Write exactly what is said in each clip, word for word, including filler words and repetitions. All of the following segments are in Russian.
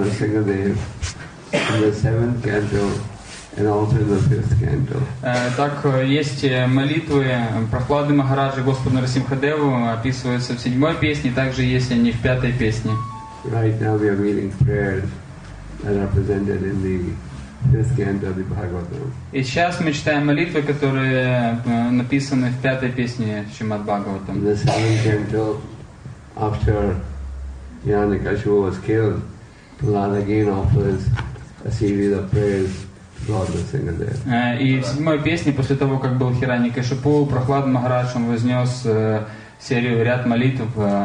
Nrsimhadev in the seventh canto and also in the fifth canto. Так, есть молитвы Прохлады Махараджи Господу Нарасимхадеву, описываются в седьмой песне, также есть они в пятой песне. Right now we are reading prayers that are presented in the fifth canto of the Bhagavatam. И сейчас мы читаем молитвы, которые написаны в пятой песне Шримад Бхагаватам. In the seventh canto, after Hiranyakashipu was killed, Prahlad again offers a series of prayers to Lord Nrsimhadev. И в седьмой песне, после того, как был Хираньякашипу, Прохлад Махарадж, он вознес серию, ряд молитв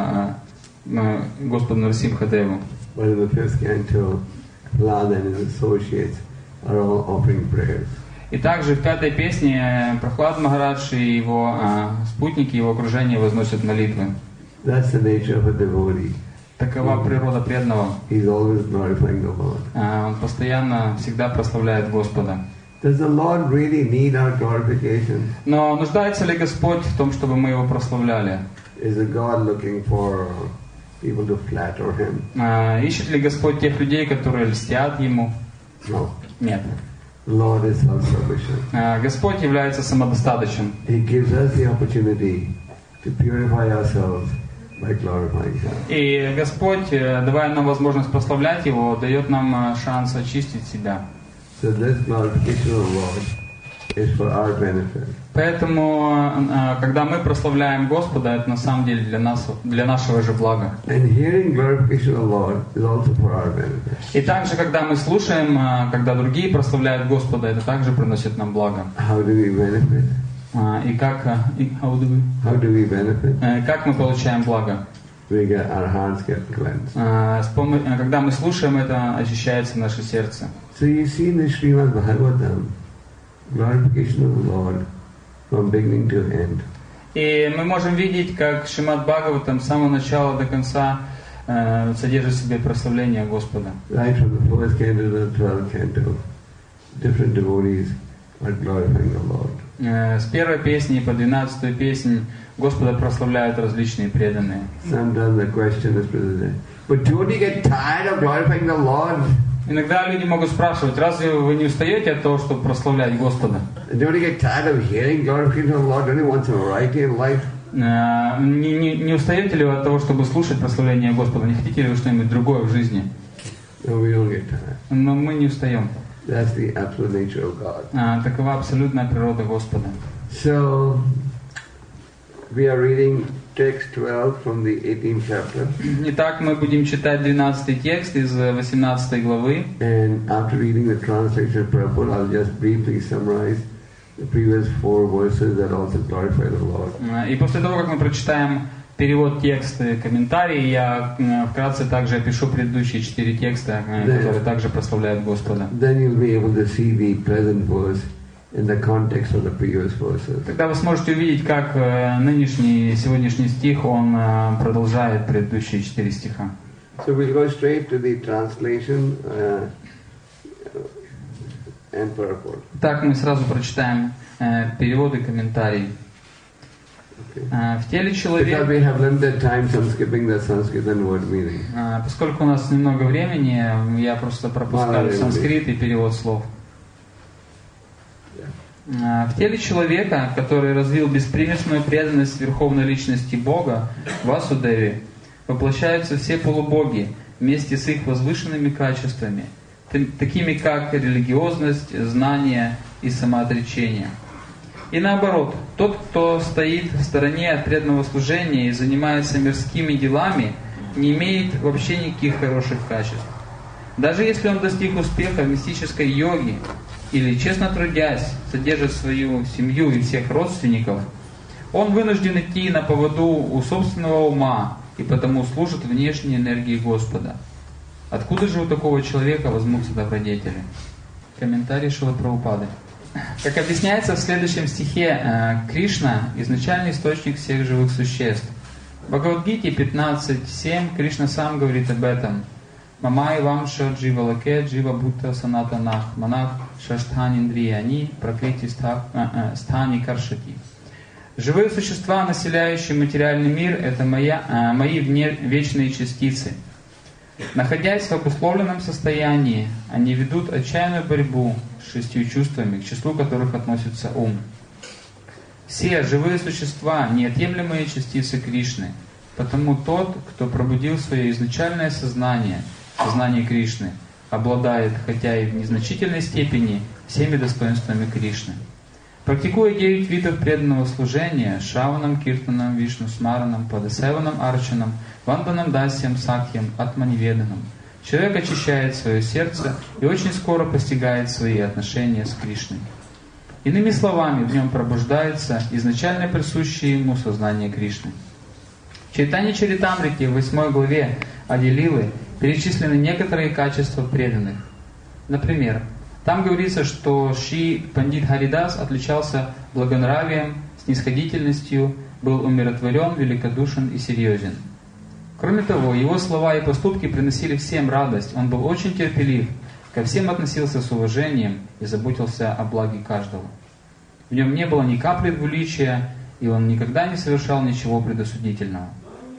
Господу Нарасимхадеву. But in the fifth canto, Prahlad and his associates are all offering prayers. И также в пятой песне Прохлад Махарадж и его а, спутники, его окружение возносят молитвы. That's the nature of a devotee. Такова природа преданного. He's always glorifying the Lord. А, он постоянно, всегда прославляет Господа. Does the Lord really need our glorification? Но нуждается ли Господь в том, чтобы мы его прославляли? Is the God looking for people to flatter him? А, ищет ли Господь тех людей, которые льстят ему? No. Нет. The Lord is self-sufficient. А, Господь является самодостаточным. He gives us the opportunity to purify ourselves by glorifying Him. И Господь, давая нам возможность прославлять Его, дает нам шанс очистить себя. So this glorification of the Lord is for our benefit. Поэтому, когда мы прославляем Господа, это на самом деле для нас, для нашего же блага. And hearing glorification of the Lord is also for our benefit. И также, когда мы слушаем, когда другие прославляют Господа, это также приносит нам благо. How do we benefit? И как, и, how do we? How do we benefit? Как мы получаем благо? We get, our hearts get cleansed. Когда мы слушаем это, очищается наше сердце. So you see in the Srimad Bhagavatam, glorification of the Lord from beginning to end. И мы можем видеть, как Шримад Бхагаватам с самого начала до конца э, содержит в себе прославление Господа. Right from the first canto to the twelfth canto, different devotees are glorifying the Lord. Э, с первой песни по двенадцатую песнь Господа прославляют различные преданные. Sometimes the question is presented, but don't you get tired of glorifying the Lord? Иногда люди могут спрашивать, разве вы не устаете от того, чтобы прославлять Господа? Don't you get tired of hearing glorification of the Lord only once in a variety in life? Не, не, не устаете ли вы от того, чтобы слушать прославление Господа? Не хотите ли вы что-нибудь другое в жизни? No, we don't get tired. Но мы не устаем. That's the absolute nature of God. А, такова абсолютная природа Господа. So, we are reading text twelve from the eighteenth chapter. Итак, мы будем читать двенадцатый текст из восемнадцатой главы. And after reading the translation purport, I'll just briefly summarize the previous four verses that also glorify the Lord. И после того, как мы прочитаем перевод текста и комментарии, я вкратце также опишу предыдущие четыре текста, которые также прославляют Господа. Then you'll be able to see the present verse in the context of the previous verses. Тогда вы сможете увидеть, как нынешний, сегодняшний стих, он продолжает предыдущие четыре стиха. So we'll go straight to the translation uh, and purport. Так, мы сразу прочитаем перевод и комментарий. Okay. В теле человека... Because we have limited time, so I'm skipping the Sanskrit and word meaning. Поскольку у нас немного времени, я просто пропускаю санскрит и перевод слов. В теле человека, который развил беспримесную преданность Верховной Личности Бога, Васудеве, воплощаются все полубоги вместе с их возвышенными качествами, такими как религиозность, знание и самоотречение. И наоборот, тот, кто стоит в стороне от преданного служения и занимается мирскими делами, не имеет вообще никаких хороших качеств. Даже если он достиг успеха в мистической йоге, или, честно трудясь, содержит свою семью и всех родственников, он вынужден идти на поводу у собственного ума и потому служит внешней энергии Господа. Откуда же у такого человека возьмутся добродетели? Комментарий Шрилы Прабхупады. Как объясняется в следующем стихе, Кришна – изначальный источник всех живых существ. В Бхагавад-гите пятнадцать семь Кришна сам говорит об этом. Мамай вамша джива лаке джива бхутта санатанах манах шаштхани индрияни пракрити стхани каршати. Живые существа, населяющие материальный мир, это моя, мои вне, вечные частицы. Находясь в обусловленном состоянии, они ведут отчаянную борьбу с шестью чувствами, к числу которых относится ум. Все живые существа – неотъемлемые частицы Кришны, потому тот, кто пробудил свое изначальное сознание, сознание Кришны, обладает, хотя и в незначительной степени, всеми достоинствами Кришны. Практикуя девять видов преданного служения – Шраванам, Киртанам, Вишну Смаранам, Падасеванам, Арчанам, Ванданам, Дасьям, Сакьям, Атманиведанам, человек очищает свое сердце и очень скоро постигает свои отношения с Кришной. Иными словами, в нем пробуждается изначально присущее ему сознание Кришны. В Чайтанья Чаритамрите в восьмой главе Ади-лилы перечислены некоторые качества преданных. Например, там говорится, что Шри Пандит Харидас отличался благонравием, снисходительностью, был умиротворен, великодушен и серьезен. Кроме того, его слова и поступки приносили всем радость, он был очень терпелив, ко всем относился с уважением и заботился о благе каждого. В нем не было ни капли двуличия, и он никогда не совершал ничего предосудительного.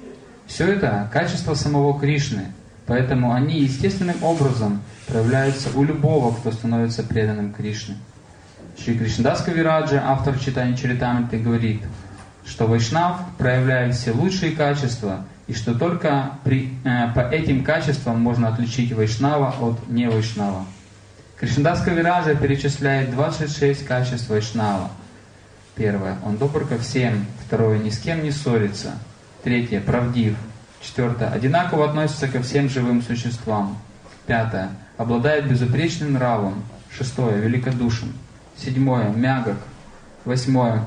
Все это качество самого Кришны, поэтому они естественным образом проявляются у любого, кто становится преданным Кришне. Шри Кришнадас Кавираджа, автор Чайтанья Чаритамриты, говорит, что Вайшнав проявляет все лучшие качества, и что только при, э, по этим качествам можно отличить Вайшнава от не-Вайшнава. Кришнадас Кавираджа перечисляет двадцать шесть качеств Вайшнава. Первое. Он добр ко всем. Второе. Ни с кем не ссорится. Третье. Правдив. Четвертое. Одинаково относится ко всем живым существам. Пятое. Обладает безупречным нравом. Шестое. Великодушен. Седьмое. Мягок. Восьмое.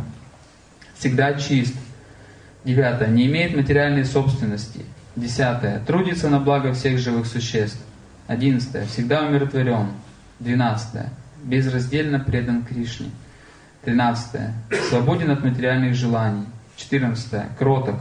Всегда чист. Девятое. Не имеет материальной собственности. Десятое. Трудится на благо всех живых существ. Одиннадцатое. Всегда умиротворен. Двенадцатое. Безраздельно предан Кришне. Тринадцатое. Свободен от материальных желаний. Четырнадцатое. Кроток.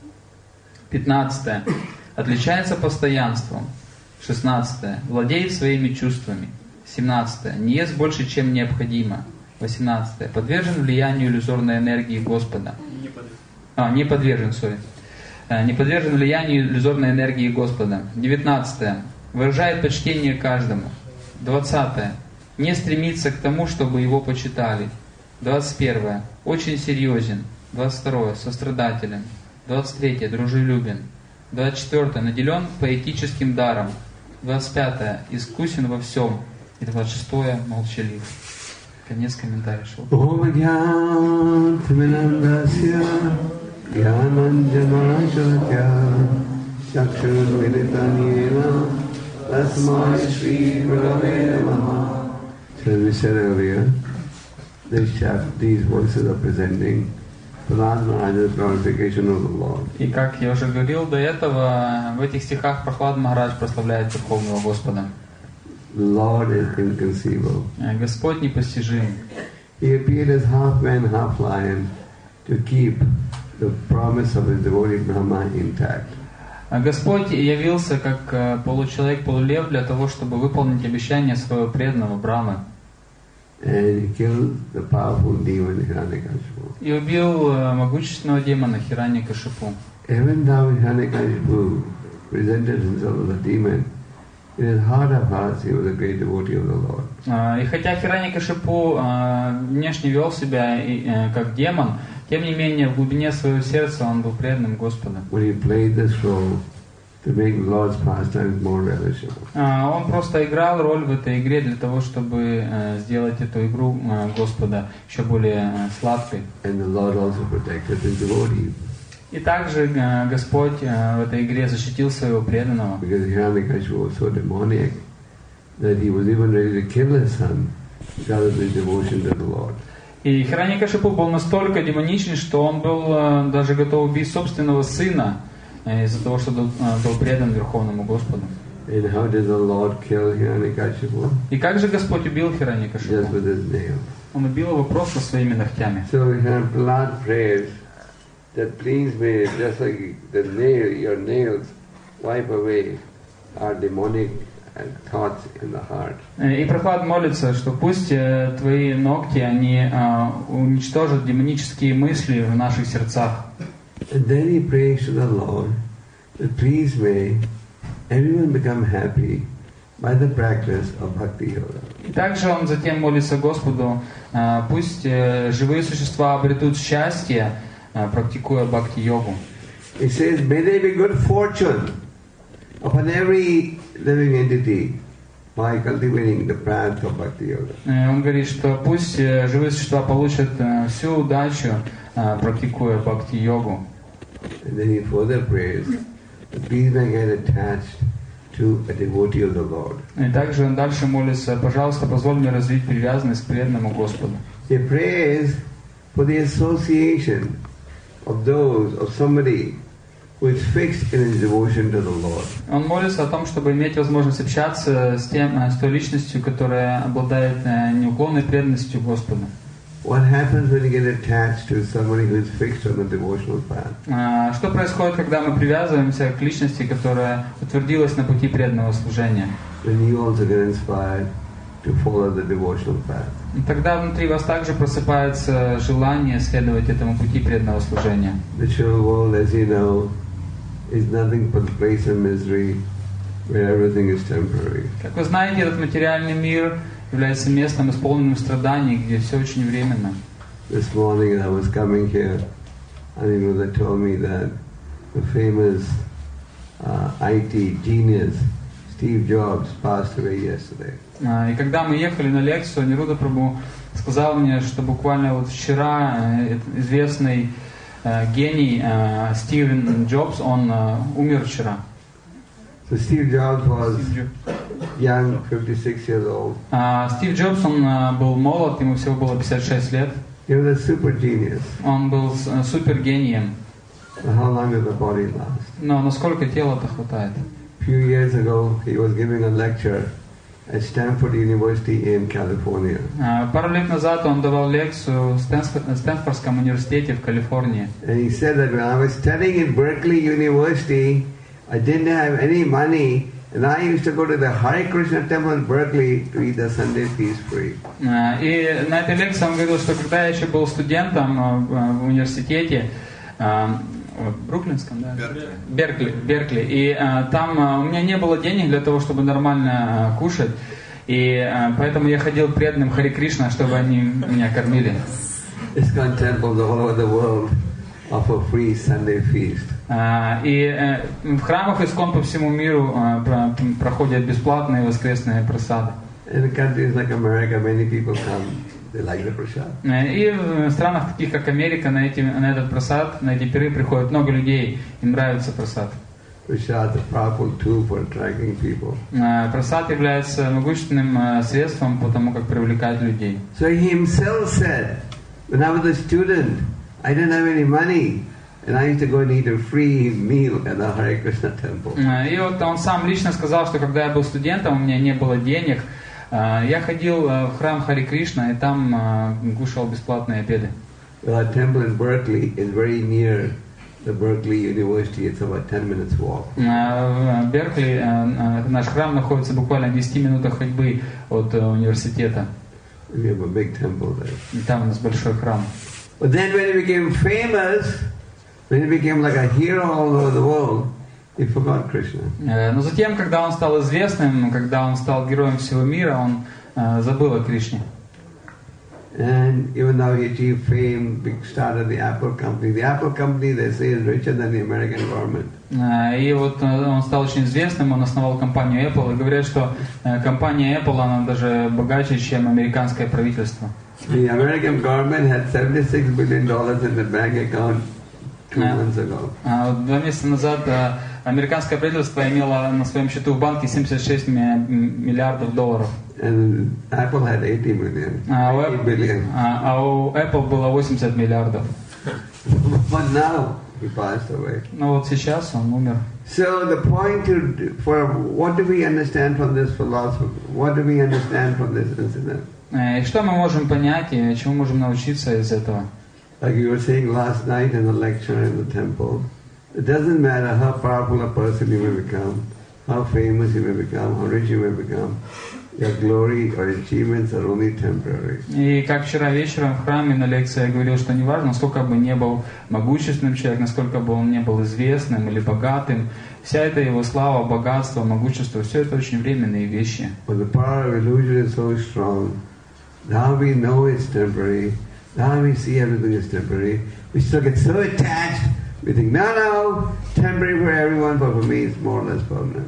Пятнадцатое. Отличается постоянством. Шестнадцатое. Владеет своими чувствами. Семнадцатое. Не ест больше, чем необходимо. Восемнадцатое. Подвержен влиянию иллюзорной энергии Господа. Не подвержен. А, не подвержен, сори. Не подвержен влиянию иллюзорной энергии Господа. Девятнадцатое. Выражает почтение каждому. Двадцатое. Не стремится к тому, чтобы его почитали. Двадцать первое. Очень серьезен. Двадцать второе. Сострадателен. Двадцать третье. Дружелюбен. Двадцать четвертое. Наделен поэтическим даром. Двадцать пятое. Искусен во всем. И двадцать шестое. Молчалив. Конец комментария шел. So as we said earlier, this chapter, these voices are presenting Prahlad Maharaja's glorification of the Lord. И как я уже говорил до этого, в этих стихах Прахлад Махарадж прославляет Верховного Господа. The Lord is inconceivable. Господь непостижим. He appeared as half man, half lion to keep the promise of his devotee Brahma intact. Господь явился как получеловек, полулев для того, чтобы выполнить обещание своего преданного Брамы. And he killed the powerful demon Hiranyakashipu. И убил могущественного демона Хираньякашипу. Even though Hiranyakashipu presented himself as a demon, in his heart of hearts he was a great devotee of the Lord. И хотя Хираньякашипу внешне вел себя как демон, тем не менее в глубине своего сердца он был преданным Господу. When he played this role to make the Lord's pastimes more relishable. Он просто играл роль в этой игре для того, чтобы сделать эту игру Господа еще более сладкой. And the Lord also protected his devotees. И также Господь в этой игре защитил своего преданного. Because Hiranyakashipu was so demoniac that he was even ready to kill his son because of his devotion to the Lord. И Хираньякашипу был настолько демоничен, что он был даже готов убить собственного сына из-за того, что был, был предан Верховному Господу. And how did the Lord kill Hiranyakashipu? И как же Господь убил Хираньякашипу? Just with his nails. Он убил его просто своими ногтями. So Prahlad prays that please may, just like the nail, your nails wipe away our demonic thoughts in the heart. И Прахлад молится, что пусть твои ногти, они уничтожат демонические мысли в наших сердцах. And then he prays to the Lord that please may everyone become happy by the practice of bhakti yoga. И также он затем молится Господу, э, пусть э, живые существа обретут счастье, э, практикуя бхакти-йогу. He says, may there be good fortune upon every living entity by cultivating the path of bhakti yoga. Э, Он говорит, что пусть э, живые существа получат э, всю удачу, э, практикуя бхакти-йогу. And then he further prays, please may get attached to a devotee of the Lord. И также он дальше молится, пожалуйста, позволь мне развить привязанность к преданному Господу. He prays for the association of those, of somebody who is fixed in his devotion to the Lord. Он молится о том, чтобы иметь возможность общаться с, тем, с той личностью, которая обладает неуклонной преданностью Господу. What happens when you get attached to somebody who is fixed on the devotional path? Что происходит, когда мы привязываемся к личности, которая утвердилась на пути преданного служения? When you also get inspired to follow the devotional path. Тогда внутри вас также просыпается желание следовать этому пути преданного служения. The material world, as you know, is nothing but a place of misery where everything is temporary. Как вы знаете, этот материальный мир является местом, исполненным страданий, где все очень временно. This morning I was coming here, and you know, they told me that the famous uh, I T genius Steve Jobs passed away yesterday. И когда мы ехали на лекцию, Нируда Прабху сказал мне, что буквально вот вчера известный гений Стивен Джобс, он умер вчера. So Steve Jobs was young, fifty-six years old. Стив Джобс, он был молод, ему всего было пятьдесят шесть лет. He was a super genius. Он был супергением. So how long does the body last? Но насколько тело-то хватает? A few years ago, he was giving a lecture at Stanford University in California. Пару лет назад он давал лекцию в Стэнфордском университете в Калифорнии. And he said that when I was studying in Berkeley University, I didn't have any money, and I used to go to the Hare Krishna temple in Berkeley to eat the Sunday feast free. И на этой лекции он говорил, что когда я еще был студентом в университете, в Бруклинском, да? Беркли. Беркли. И там у меня не было денег для того, чтобы нормально кушать, и поэтому я ходил к преданным Харе Кришна, чтобы они меня кормили. ISKCON temples all over the world offer free Sunday feast. И в храмах ISKCON по всему миру проходят бесплатные воскресные прасады. In countries like America, many people come. They like the prasad. И в странах таких как Америка на эти на этот прасад, на эти пиры приходит много людей, им нравится прасад. Prasad is a powerful tool for attracting people. Прасад является могущественным средством по тому, как привлекать людей. So he himself said, when I was a student, I didn't have any money. And I used to go and eat a free meal at the Hare Krishna temple. И вот он сам лично сказал, что когда я был студентом, у меня не было денег, я ходил в храм Харе Кришна и там кушал бесплатные обеды. Well, our temple in Berkeley is very near the Berkeley University. It's about ten minutes walk. В Беркли наш храм находится буквально в десяти минутах ходьбы от университета. We have a big temple there. И там у нас большой храм. But then when he became famous, when he became like a hero all over the world, he forgot Krishna. Но затем, когда он стал известным, когда он стал героем всего мира, он забыл о Кришне. And even though he achieved fame, started the Apple company. The Apple company, they say, is richer than the American government. И вот он стал очень известным, он основал компанию Apple, и говорят, что компания Apple, она даже богаче, чем американское правительство. The American government had seventy-six billion dollars in the bank account two months ago. Два месяца назад американское правительство имело на своем счету в банке семьдесят шесть миллиардов долларов. And Apple had eighty million. А у, eighty billion. а у Apple было восемьдесят миллиардов. But now he passed away. Но вот сейчас он умер. So the point to, for what do we understand from this philosophy? What do we understand from this incident? И что мы можем понять и чему можем научиться из этого? Like you were saying last night in the lecture in the temple, it doesn't matter how powerful a person you may become, how famous you may become, how rich you may become. your glory or achievements are only temporary. И как вчера вечером в храме на лекции я говорил, что неважно, насколько бы не был могущественным человек, насколько бы он не был известным или богатым, вся эта его слава, богатство, могущество, все это очень временные вещи. But the power of illusion is so strong. Now we know it's temporary. Now we see everything is temporary. We still get so attached. We think, no, no, temporary for everyone, but for me it's more or less permanent.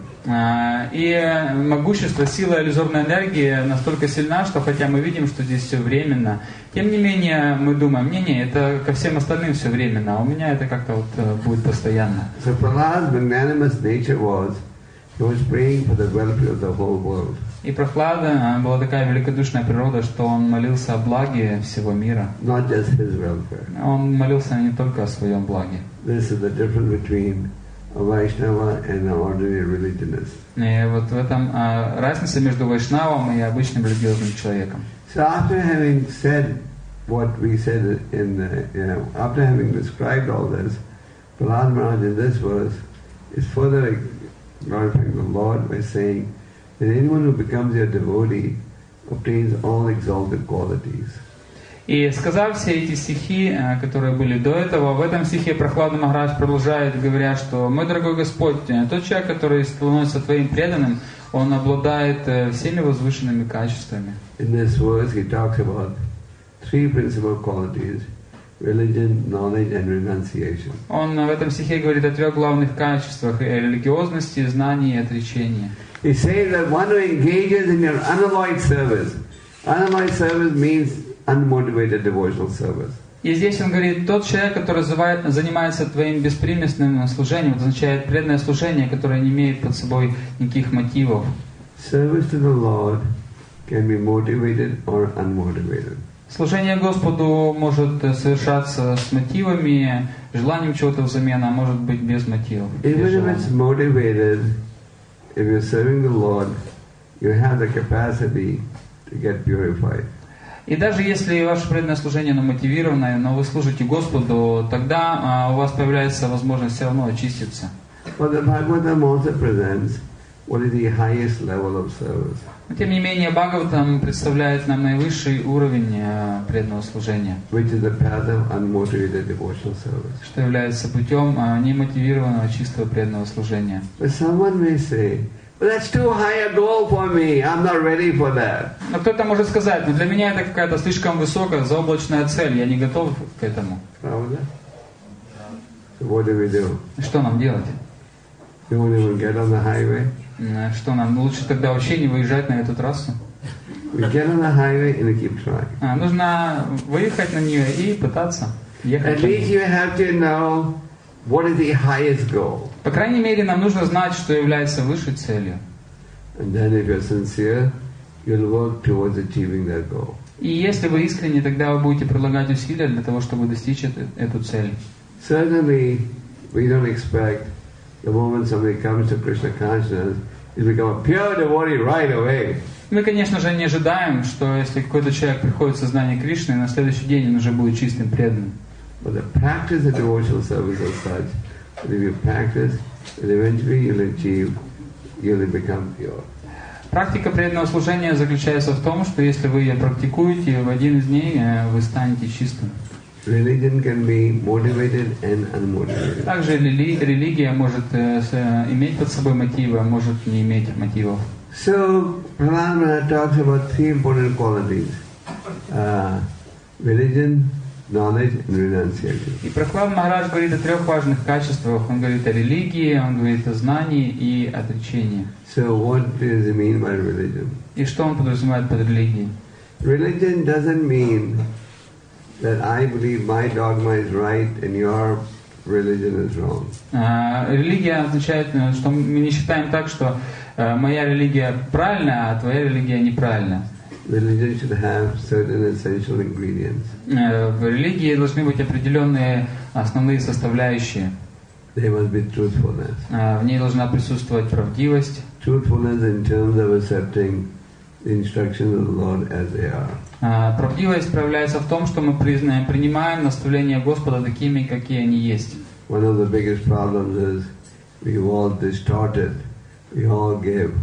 И могущество, сила иллюзорной энергии настолько сильна, что хотя мы видим, что здесь все временно, тем не менее мы думаем, не-не, это ко всем остальным все временно, а у меня это как-то вот будет постоянно. So Prahlad's magnanimous nature was, he was praying for the welfare of the whole world. И Прохлада была такая великодушная природа, что он молился о благе всего мира. Not just his welfare. Он молился не только о своем благе. This is the difference between a Vaishnava and an ordinary religionist. И вот в этом а, разница между вайшнавом и обычным религиозным человеком. So after having said what we said in, the, you know, after having described all this, Prahlad Maharaj in this verse is further glorifying the Lord by saying that anyone who becomes your devotee obtains all exalted qualities. И сказав все эти стихи, которые были до этого, в этом стихе Прохлада Махарадж продолжает, говоря, что «Мой дорогой Господь, тот человек, который становится Твоим преданным, он обладает всеми возвышенными качествами». In this verse he talks about three principal qualities: religion, knowledge and renunciation. Он в этом стихе говорит о трех главных качествах: религиозности, знании и отречении. He says that one who engages in your unalloyed service. Unalloyed service means unmotivated devotional service. И здесь он говорит, тот человек, который занимается твоим беспримесным служением, это означает преданное служение, которое не имеет под собой никаких мотивов. Service to the Lord can be motivated or unmotivated. Служение Господу может совершаться с мотивами, желанием чего-то взамен, а может быть без мотивов. Even if it's motivated, if you're serving the Lord, you have the capacity to get purified. И даже если ваше преданное служение мотивировано, но вы служите Господу, тогда а, у вас появляется возможность все равно очиститься. But the Bhagavatam also presents what is the highest level of service. Но тем не менее, Бхагаватам представляет нам наивысший уровень а, преданного служения, Which is the path of unmotivated devotional service. что является путем а, немотивированного чистого преданного служения. But someone may say, well, that's too high a goal for me. I'm not ready for that. Но кто-то может сказать, но для меня это какая-то слишком высокая, заоблачная цель, я не готов к этому. Pravda? So what do we do? Что нам делать? You won't even get on the highway? Что нам? Лучше тогда вообще не выезжать на эту трассу. We get on the highway and we keep trying. А, нужно выехать на нее и пытаться ехать. At least you have to know what is the highest goal. По крайней мере, нам нужно знать, что является высшей целью. And then if you're sincere, you'll work towards achieving that goal. И если вы искренне, тогда вы будете прилагать усилия для того, чтобы достичь эту, эту цель. Certainly, we don't expect the moment somebody comes to Krishna consciousness, he'll become a pure devotee right away. Мы, конечно же, не ожидаем, что если какой-то человек приходит в сознание Кришны, на следующий день он уже будет чистым преданным. But the practice of devotional service is such that if you practice, then eventually you'll achieve, you'll become pure. Практика преданного служения заключается в том, что если вы ее практикуете, в один из дней вы станете чистым. Religion can be motivated and unmotivated. Также рели- религия может э, с, э, иметь под собой мотивы, а может не иметь мотивов. So, Prahlad talks about three important qualities: uh, religion, knowledge, and renunciation. И Прохлад Махарадж говорит о трех важных качествах. Он говорит о религии, он говорит о знании и отречении. So, what does he mean by religion? И что он подразумевает под религией? Religion doesn't mean that I believe my dogma is right and your religion is wrong. А, религия означает, что мы не считаем так, что э, моя религия правильная, а твоя религия неправильная. Religion should have certain essential ingredients. Э, в религии должны быть определенные основные составляющие. There must be truthfulness. Э, в ней должна присутствовать правдивость. Truthfulness in terms of accepting the instructions of the Lord as they are. Э, правдивость проявляется в том, что мы признаем, принимаем наставления Господа такими, какие они есть. One of the biggest problems is we all distorted. We all give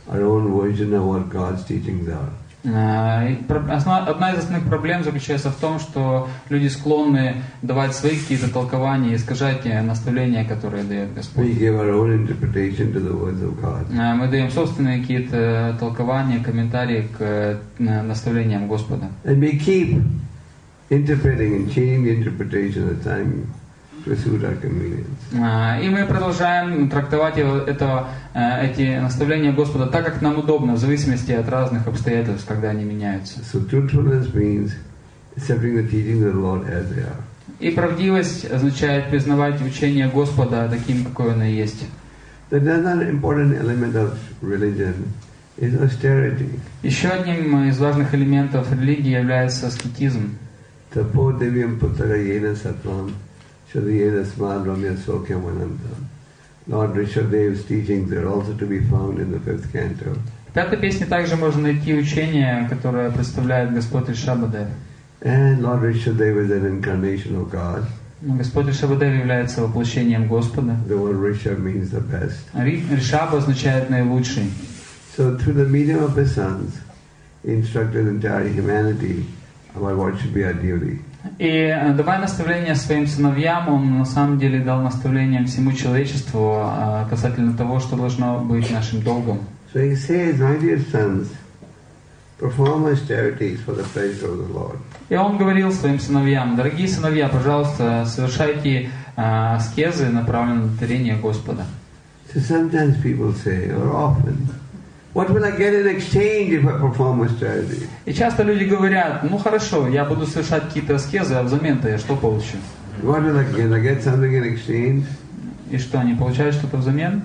our own version of what God's teachings are. И одна из основных проблем заключается в том, что люди склонны давать свои какие-то толкования, искажать наставления, которые дает Господь. We give our own interpretation to the words of God. Мы даем собственные какие-то толкования, комментарии к наставлениям Господа. And we keep interpreting and changing the interpretation at the time to suit our convenience. И мы продолжаем трактовать это, эти наставления Господа так, как нам удобно, в зависимости от разных обстоятельств, когда они меняются. So truthfulness means accepting the teachings of the Lord as they are. И правдивость означает признавать учение Господа таким, какое оно есть. The other important element of religion is austerity. Еще одним из важных элементов религии является аскетизм. Tapo devyam puttara yena satvam shadiyena smadramya sokyam anantam. Lord Rishadev's teachings are also to be found in the fifth canto. В пятой песне также можно найти учение, которое представляет Господь Ришабадев. And Lord Rishadev is an incarnation of God. Господь Ришабадев является воплощением Господа. The word Risha means the best. Ришаба означает наилучший. So through the medium of his sons, he instructed entire humanity about what should be our duty. И давая наставления своим сыновьям, он на самом деле дал наставления всему человечеству касательно того, что должно быть нашим долгом. So he says, my dear sons, perform austerities for the pleasure of the Lord. И он говорил своим сыновьям: дорогие сыновья, пожалуйста, совершайте аскезы, направленные на творение Господа. So sometimes people say, or often, what will I get in exchange if I perform austerity? И часто люди говорят: ну хорошо, я буду совершать какие-то аскезы, а взамен-то я что получу? What will I get? I get something in exchange? И что, они получают что-то взамен?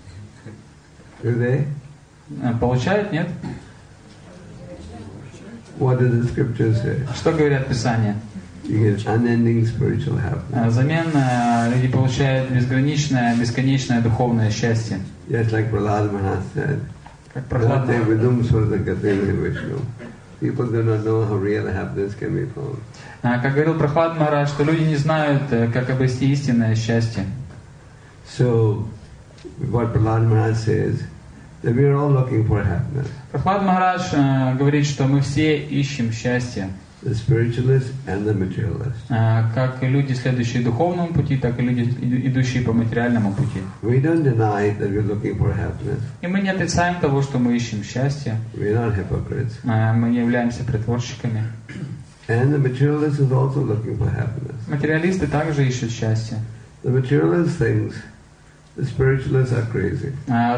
Do they? Получают, нет? What does the scripture say? Что говорят Писания? You get unending spiritual happiness. Взамен люди получают безграничное, бесконечное духовное счастье. Just like Prahlad Maharaj said, Как Прохлад people do not know how real happiness can be found. Как говорил Прохлад Махарадж, что люди не знают, как обрести истинное счастье. So, what Prahlad Maharaj says, that we are all looking for happiness. Прохлад Махарадж говорит, что мы все ищем счастье. The spiritualist and the materialist. Как люди, следующие духовному пути, так и люди, идущие по материальному пути. We don't deny that we're looking for happiness. И мы не отрицаем того, что мы ищем счастье. We're not hypocrites. Мы не являемся притворщиками. And the materialist is also looking for happiness. Материалисты также ищут счастье. The materialist thinks the spiritualists are crazy.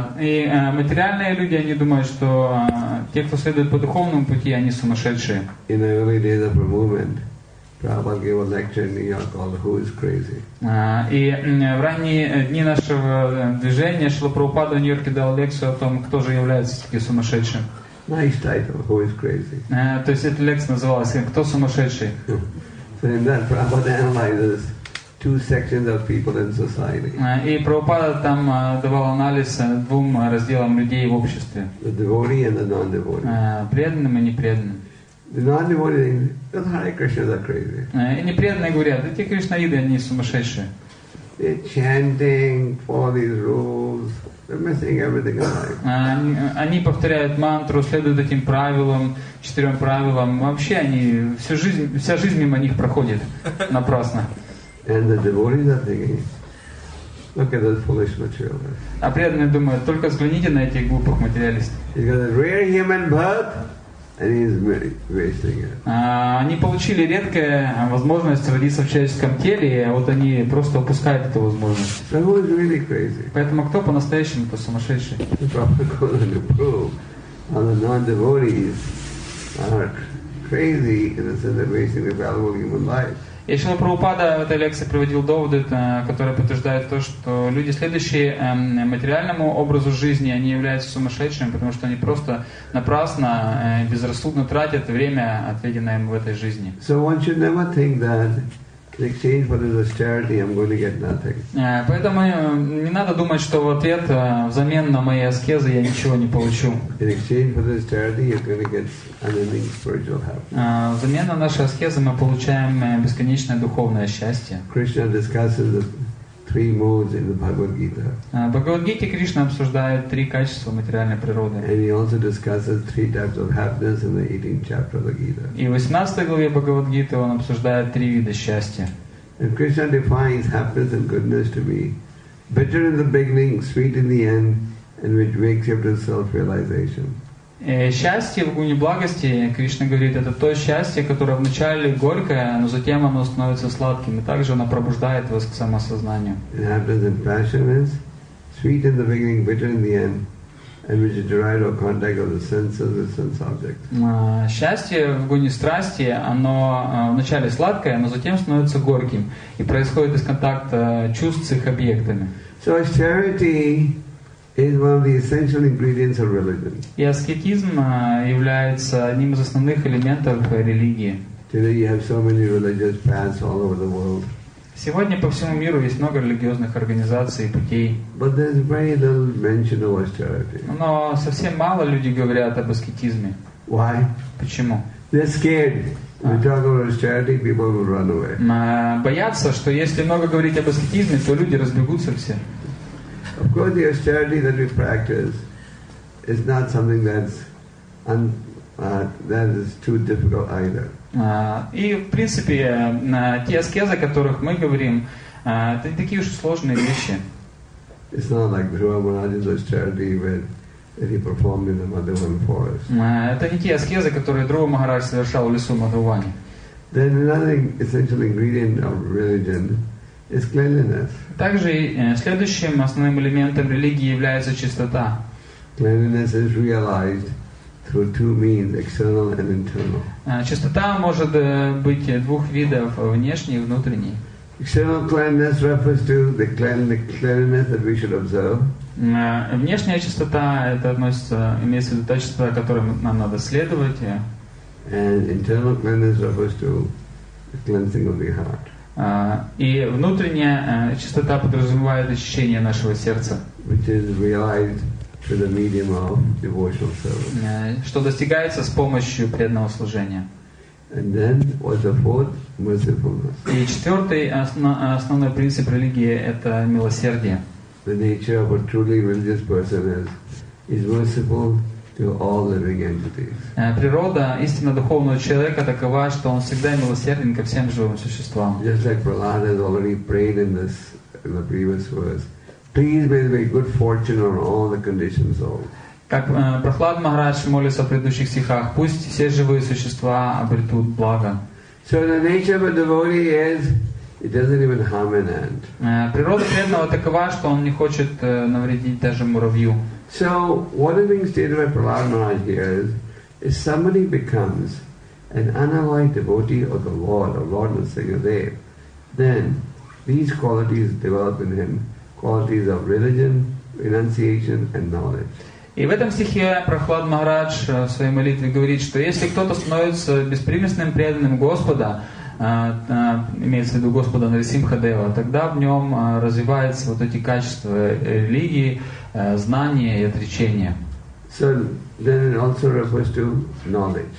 И материальные люди, они думают, что те, кто следует по духовному пути, они сумасшедшие. In the early days of the movement, Prabhupada gave a lecture in New York called "Who is Crazy?" И в ранние дни нашего движения Шрила Прабхупада в Нью-Йорке дал лекцию о том, кто же является таки сумасшедшим. Nice title, "Who is Crazy?" То есть эта лекция называлась «Кто сумасшедший?». So in that, Prabhupada analyzes two sections of people in society. И Прабхупада там давал анализ двум разделам людей в обществе. The devotee and the non-devotee. Преданным и непреданным. The non-devotee think, Hare Krishnas are crazy. И непреданные говорят: эти кришнаиды, они сумасшедшие. They're chanting, follow these rules. They're missing everything in life. Они повторяют мантру, следуют этим правилам, четырем правилам. Вообще они всю жизнь, вся жизнь мимо них проходит напрасно. And the devotees are thinking, look at this foolish materialist. А преданные думают: только взгляните на этих глупых материалистов. He's got a rare human birth, and he's wasting it. Они получили редкую возможность родиться в человеческом теле, а вот они просто упускают эту возможность. So who is really crazy? Поэтому кто по-настоящему-то сумасшедший? The Prabhupada goes on to prove how the non-devotees are crazy in the sense of wasting their valuable human life. И Шрила Прабхупада в этой лекции приводил доводы, которые подтверждают то, что люди, следующие материальному образу жизни, они являются сумасшедшими, потому что они просто напрасно, безрассудно тратят время, отведенное им в этой жизни. So one should never think that in exchange for this austerity I'm going to get nothing. Поэтому не надо думать, что в ответ, взамен на мои аскезы, я ничего не получу. In exchange for this austerity you're going to get unending spiritual happiness. Взамен на наши аскезы мы получаем бесконечное духовное счастье. Krishna discusses the three modes in the Bhagavad Gita. В Бхагавад-гите Кришна обсуждает три качества материальной природы. And he also discusses three types of happiness in the eighteenth chapter of the Gita. И в восемнадцатой главе Бхагавад-гиты он обсуждает три вида счастья. And Krishna defines happiness and goodness to be bitter in the beginning, sweet in the end, and which wakes you up to self-realization. И счастье в гуне благости, Кришна говорит, это то счастье, которое вначале горькое, но затем оно становится сладким, и также оно пробуждает вас к самосознанию. And happiness and passion is sweet in the beginning, bitter in the end, and which is derived from contact of the senses with sense objects. Счастье в гуне страсти, оно вначале сладкое, но затем становится горьким, и происходит из контакта чувств с их объектами. So charity is one of the essential ingredients of religion. И аскетизм является одним из основных элементов религии. Today you have so many religious paths all over the world. Сегодня по всему миру есть много религиозных организаций и путей. But there's very little mention of austerity. Но совсем мало людей говорят об аскетизме. Why? Почему? They're scared. When we talk about austerity, people will run away. Боятся, что если много говорить об аскетизме, то люди разбегутся все. Of course, the austerity that we practice is not something that's un, uh, that is too difficult either. И в принципе те аскезы, о которых мы говорим, это не такие уж сложные вещи. It's not like Dhruva Maharaj's austerity where that he performed in the Madhuvan forest. Это не те аскезы, которые Dhruva Maharaj совершал в лесу Мадхувани. Then another essential ingredient of religion is cleanliness. Также следующим основным элементом религии является чистота. Cleanliness is realized through two means, external and internal. Чистота может быть двух видов, внешней и внутренней. External cleanliness refers to the cleanliness that we should observe. Внешняя чистота, это относится, имеется в виду та чистота, которой нам надо следовать. And internal cleanliness refers to the cleansing of the heart. И внутренняя чистота подразумевает очищение нашего сердца, which is realized through the medium of devotional service. Что достигается с помощью преданного служения. And then what's the fourth? Mercifulness. И четвертый основной принцип религии — это милосердие. The nature of a truly religious person is is merciful to all living entities. Природа истинно духовного человека такова, что он всегда милосерден ко всем живым существам. Just like Prahlad has already prayed in this in the previous verse, please may there be good fortune on all the conditioned souls. Как Прахлад Махарадж молится в предыдущих стихах, пусть все живые существа обретут благо. So the nature of a devotee is it doesn't even harm an ant. Природа преданного такова, что он не хочет навредить даже муравью. So what is being stated by Prahlad Maharaj here is, if somebody becomes an unalloyed devotee of the Lord, of Lord Nrsimhadev, then these qualities develop in him, qualities of religion, renunciation and knowledge. И в этом стихе Прахлад Махарадж в своей молитве говорит, что если кто-то становится беспримесным преданным Господа, имеется в виду Господа Нрисимхадева, тогда в нем развиваются вот эти качества религии, знания и отречения. So then it also refers to knowledge.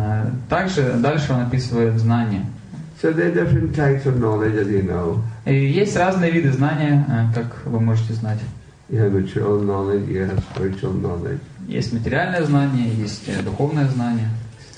Также дальше он описывает знания. So there are different types of knowledge, as you know. И есть разные виды знания, как вы можете знать. You have material knowledge, you have spiritual knowledge. Есть материальное знание, есть духовное знание.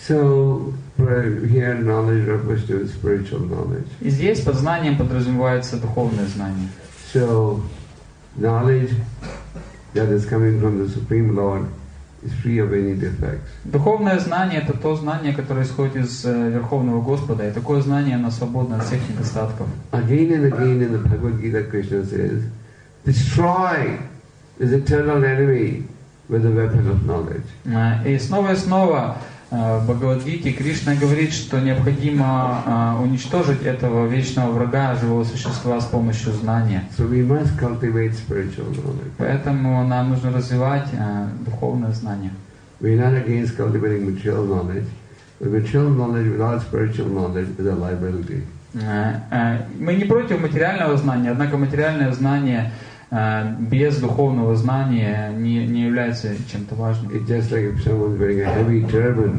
So here knowledge refers to spiritual knowledge. И здесь под знанием подразумевается духовное знание. So knowledge that is coming from the Supreme Lord is free of any defects. Духовное знание — это то знание, которое исходит из Верховного Господа, и такое знание, оно свободно от всех недостатков. Again and again in the Bhagavad Gita, Krishna says, destroy this eternal enemy with the weapon of knowledge. И снова и снова в Бхагавад-гите Кришна говорит, что необходимо уничтожить этого вечного врага, живого существа, с помощью знания. So we must cultivate spiritual knowledge. Поэтому нам нужно развивать духовное знание. We are not against cultivating material knowledge, but material knowledge without spiritual knowledge is a liability. Мы не против материального знания, однако материальное знание без духовного знания не, не является чем-то важным. It's just like if someone's wearing a heavy turban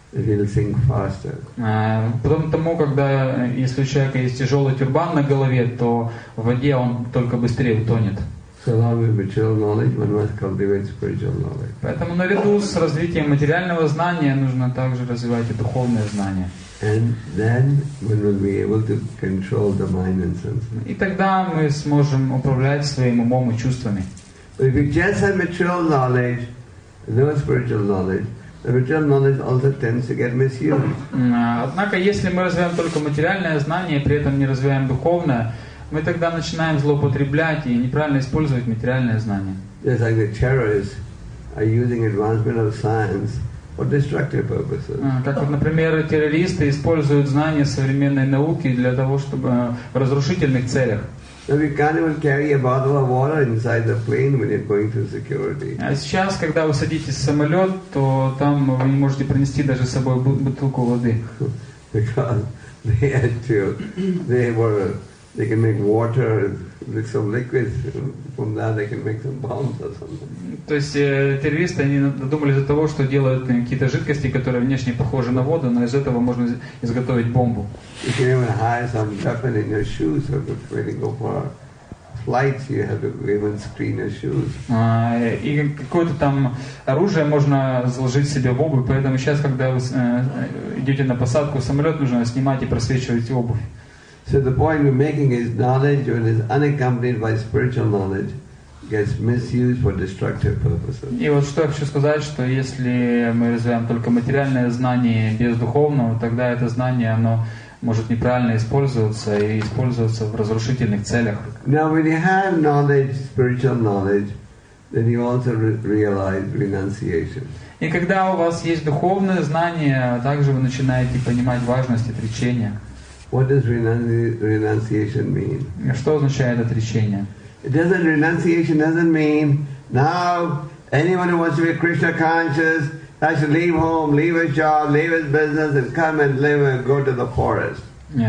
and he'll sink faster. А, Потом тому, когда, если у человека есть тяжелый тюрбан на голове, то в воде он только быстрее утонет. So along with material knowledge, one must cultivate spiritual knowledge. Поэтому наряду с развитием материального знания нужно также развивать и духовное знание. And then one will be able to control the mind and senses. И тогда мы сможем управлять своим умом и чувствами. But if you just have material knowledge, no spiritual knowledge, the material knowledge also tends to get misused. Однако, если мы развиваем только материальное знание, при этом не развиваем духовное, мы тогда начинаем злоупотреблять и неправильно использовать материальное знание. Just like the terrorists are using advancement of science for destructive purposes. Как вот, например, террористы используют знания современной науки для того, чтобы в разрушительных целях. Now we can't even carry a bottle of water inside the plane when you're going through security. А сейчас, когда вы садитесь в самолет, то там вы не можете принести даже с собой бутылку воды. Because they had to, they were, they can make water with some liquids. From that they can make some bombs or something. То есть э, террористы, они додумались до того, что делают какие-то жидкости, которые внешне похожи на воду, но из этого можно изготовить бомбу. You can even hide some weapon in your shoes, so that when you go for flights, you have to even screen your shoes. А, и какое-то там оружие можно заложить себе в обувь, поэтому сейчас, когда вы э, идете на посадку в самолет, нужно снимать и просвечивать обувь. So the point we're making is knowledge, when it's unaccompanied by spiritual knowledge, gets misused for destructive purposes. И вот что я хочу сказать, что если мы развиваем только материальное знание без духовного, тогда это знание, оно может неправильно использоваться и использоваться в разрушительных целях. Now when you have knowledge, spiritual knowledge, then you also re- realize renunciation. И когда у вас есть духовное знание, также вы начинаете понимать важность отречения. What does renunci- renunciation mean? Что означает отречение? It doesn't, renunciation doesn't mean now anyone who wants to be Krishna conscious has to leave home, leave his job, leave his business and come and live and go to the forest.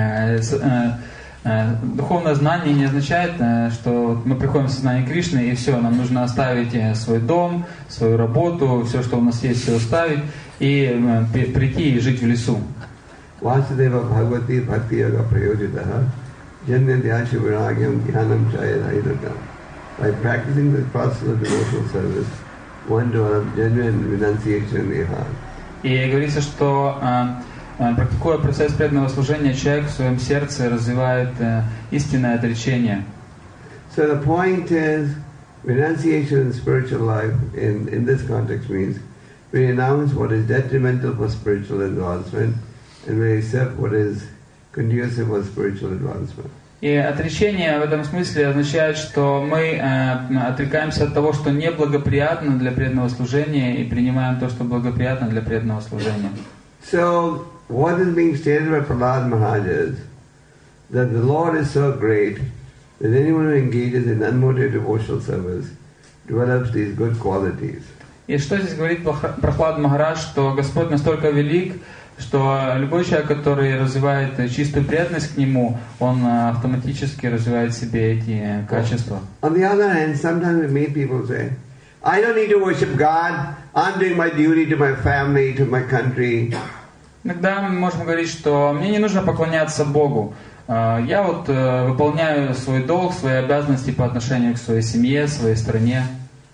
Духовное знание не означает, что мы приходим в сознание Кришны и все, нам нужно оставить свой дом, свою работу, все, что у нас есть, все оставить и прийти и жить в лесу. Vasudeva Bhagavati Bhakti Yoga Prayojitaha Janyadhyasya Viragyam Jnanam Chayadhaidakam. By practicing the process of devotional service, one develops genuine renunciation in the heart. И говорится, что практикуя процесс преданного служения, человек в своем сердце развивает истинное отречение. So the point is, renunciation in spiritual life in, in this context means we renounce what is detrimental for spiritual advancement and we accept what is conducive for spiritual advancement. И отречение в этом смысле означает, что мы э, отрекаемся от того, что неблагоприятно для преданного служения, и принимаем то, что благоприятно для преданного служения. So, what is being stated by Prahlad Maharaj is that the Lord is so great that anyone who engages in unmotivated devotional service develops these good qualities. И что здесь говорит Прахлад Махарадж, что Господь настолько велик, что любой человек, который развивает чистую преданность к Нему, он автоматически развивает в себе эти качества. On the other hand, sometimes we meet people say, I don't need to worship God, I'm doing my duty to my family, to my country. Иногда мы можем говорить, что мне не нужно поклоняться Богу. Я вот выполняю свой долг, свои обязанности по отношению к своей семье, своей стране.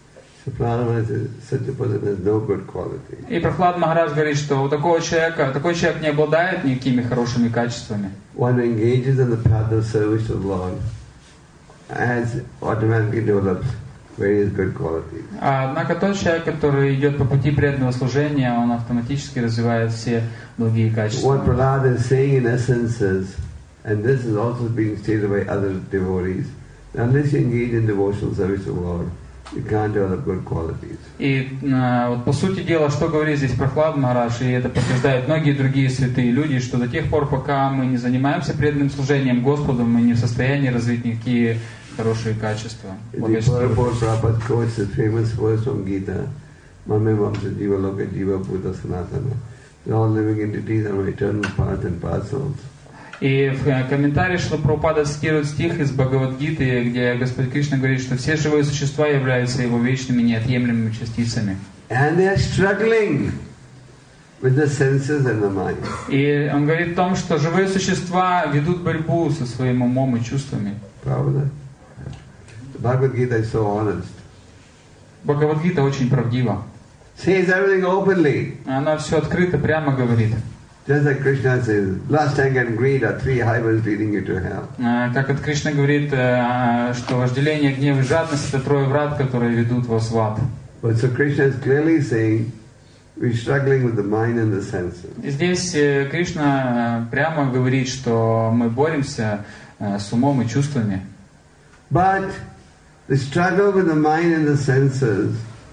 И Прахлад Махарадж говорит, что у такого человека, такой человек не обладает никакими хорошими качествами. One engages in the path of service to the Lord as automatically develops various good qualities. Однако тот человек, который идет по пути преданного служения, он автоматически развивает все благие качества. What Prahlad is saying in essence is, and this is also being stated by other devotees, unless you engage in devotional service to the Lord, you can't develop good qualities. И э, вот по сути дела, что говорит здесь Прахлад Махарадж, и это подтверждают многие другие святые люди, что до тех пор, пока мы не занимаемся преданным служением Господу, мы не в состоянии развить никакие хорошие качества. The purport Prabhupada quotes the famous verse from Gita, Mame Vamsa Jiva Loka Jiva Bhuta Sanatana. All living entities are my eternal part and parcels. И в комментарии Шрила Прабхупада цитирует стих из Бхагавад-гиты, где Господь Кришна говорит, что все живые существа являются Его вечными неотъемлемыми частицами. And they are struggling with the senses and the mind. И он говорит о том, что живые существа ведут борьбу со своим умом и чувствами. Правда? The Bhagavad Gita is so honest. Бхагавад-гита очень правдива. Says everything openly. Она все открыто, прямо говорит. Just like Krishna says, lust, anger and greed are three highways leading you to hell. Как от Кришна говорит, что вожделение, гнев и жадность — это трое врат, которые ведут вас в ад. But so Krishna is clearly saying, we're struggling with the mind and the senses. И здесь Кришна прямо говорит, что мы боремся с умом и чувствами. But the struggle with the mind and the senses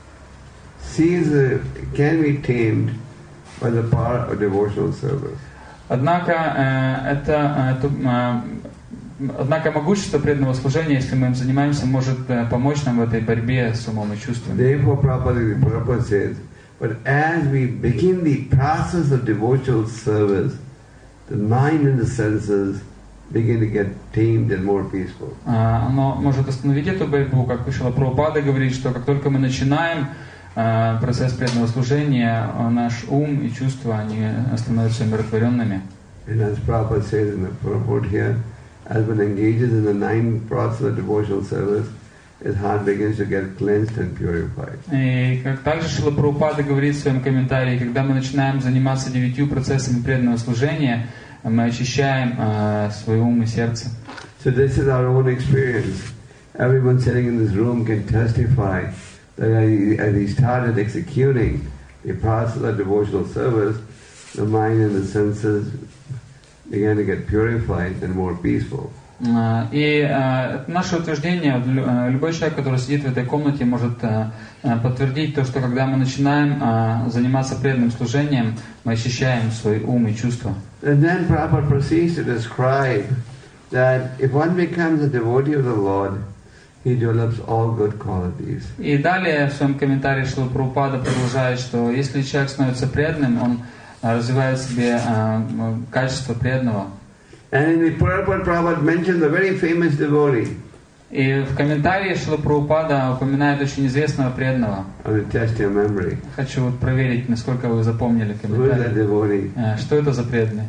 sees, uh, can be tamed by the power of devotional service. Однако это, это однако могущество преданного служения, если мы им занимаемся, может помочь нам в этой борьбе с умом и чувствами. Therefore, Prabhupada, the Prabhupada says, but as we begin the process of devotional service, the mind and the senses begin to get tamed and more peaceful. Оно может остановить эту борьбу, как Шрила Прабхупада говорит, что как только мы начинаем процесс преданного служения, наш ум и чувства, они становятся умиротворенными. And as Prabhupada says in the purport here, as one engages in the nine process of devotional service, his heart begins to get cleansed and purified. И как также Шрила Прабхупада говорит в своем комментарии, когда мы начинаем заниматься девятью процессами преданного служения, мы очищаем uh, свой ум и сердце. So this is our own experience. Everyone sitting in this room can testify that as he started executing the process of devotional service, the mind and the senses began to get purified and more peaceful. Uh, и uh, наше утверждение, любой человек, который сидит в этой комнате, может uh, подтвердить то, что когда мы начинаем uh, заниматься преданным служением, мы очищаем свой ум и чувства. And then Prabhupada proceeds to describe that if one becomes a devotee of the Lord, he develops all good qualities. И далее в своем комментарии Шрила Прабхупада продолжает, что если человек становится преданным, он развивает в себе uh, качество преданного. And in the purport, Prabhupada mentions a very famous devotee. И в комментарии Шрила Прабхупада упоминает очень известного преданного. I will test your memory. Хочу вот проверить, насколько вы запомнили Who is that комментарий. devotee? Что это за преданный?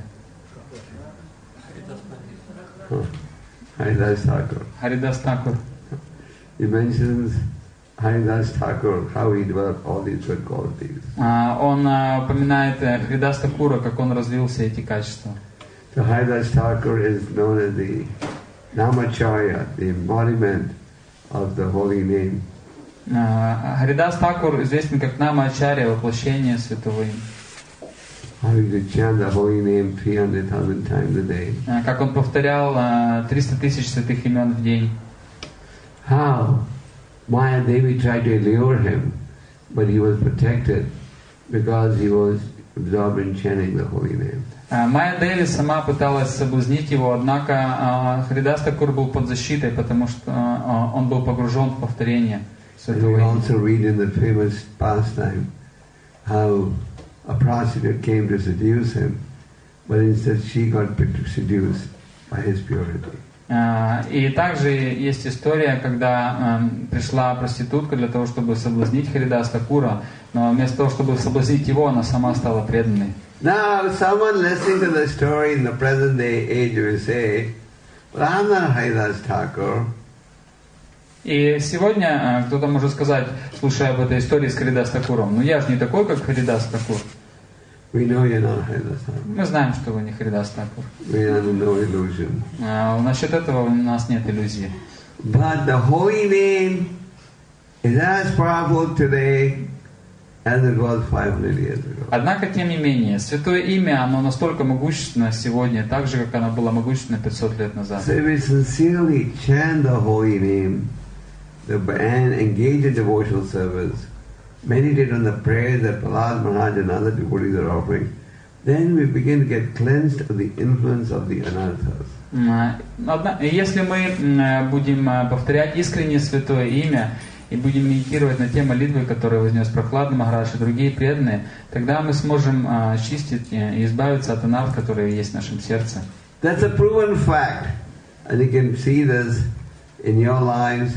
Oh, Haridas Thakur. Харидас Такур. He mentions Haridas Thakur, how he developed all these good qualities. Он упоминает Харидас Такура, как он развил все эти качества. So Haridas Thakur is known as the Namacharya, the embodiment of the holy name. Харидас Такур известен как Нама-ачарья, воплощение святого имени. How he could chant the holy name three hundred thousand times a day. Как он повторял триста тысяч святых имен в день. How Maya Devi tried to allure him, but he was protected because he was absorbed in chanting the holy name. Майя Деви сама пыталась соблазнить его, однако Харидас Такур был под защитой, потому что он был погружен в повторение святого имени. We имени. also read in the famous pastime how a prostitute came to seduce him, but instead she got seduced by his purity. И также есть история, когда пришла проститутка для того, чтобы соблазнить Харидас Такура, но вместо того, чтобы соблазнить его, она сама стала преданной. Now, someone listening to the story in the present day age will say, "But I'm not Haridas Thakur." И сегодня кто-то может сказать, слушая об этой истории с Харидас Такуром, ну я же не такой, как Харидас Такур. We know you're not Haridas Thakur. Мы знаем, что вы не Харидас Такур. We are under no illusion. А, насчет этого у нас нет иллюзий. But the holy name is as powerful today as it was five hundred years ago. Однако, тем не менее, святое имя, оно настолько могущественно сегодня, так же, как оно было могущественно пятьсот лет назад. So if we sincerely chant the holy name and engage in devotional service, meditate on the prayers that Prahlad Maharaj and other devotees are offering, then we begin to get cleansed of the influence of the anarthas. Если мы будем повторять искренне святое имя и будем медитировать на те молитвы, которые вознес Прахлад Махарадж и другие преданные, тогда мы сможем очистить и избавиться от анарт, которые есть в нашем сердце. That's a proven fact, and you can see this in your lives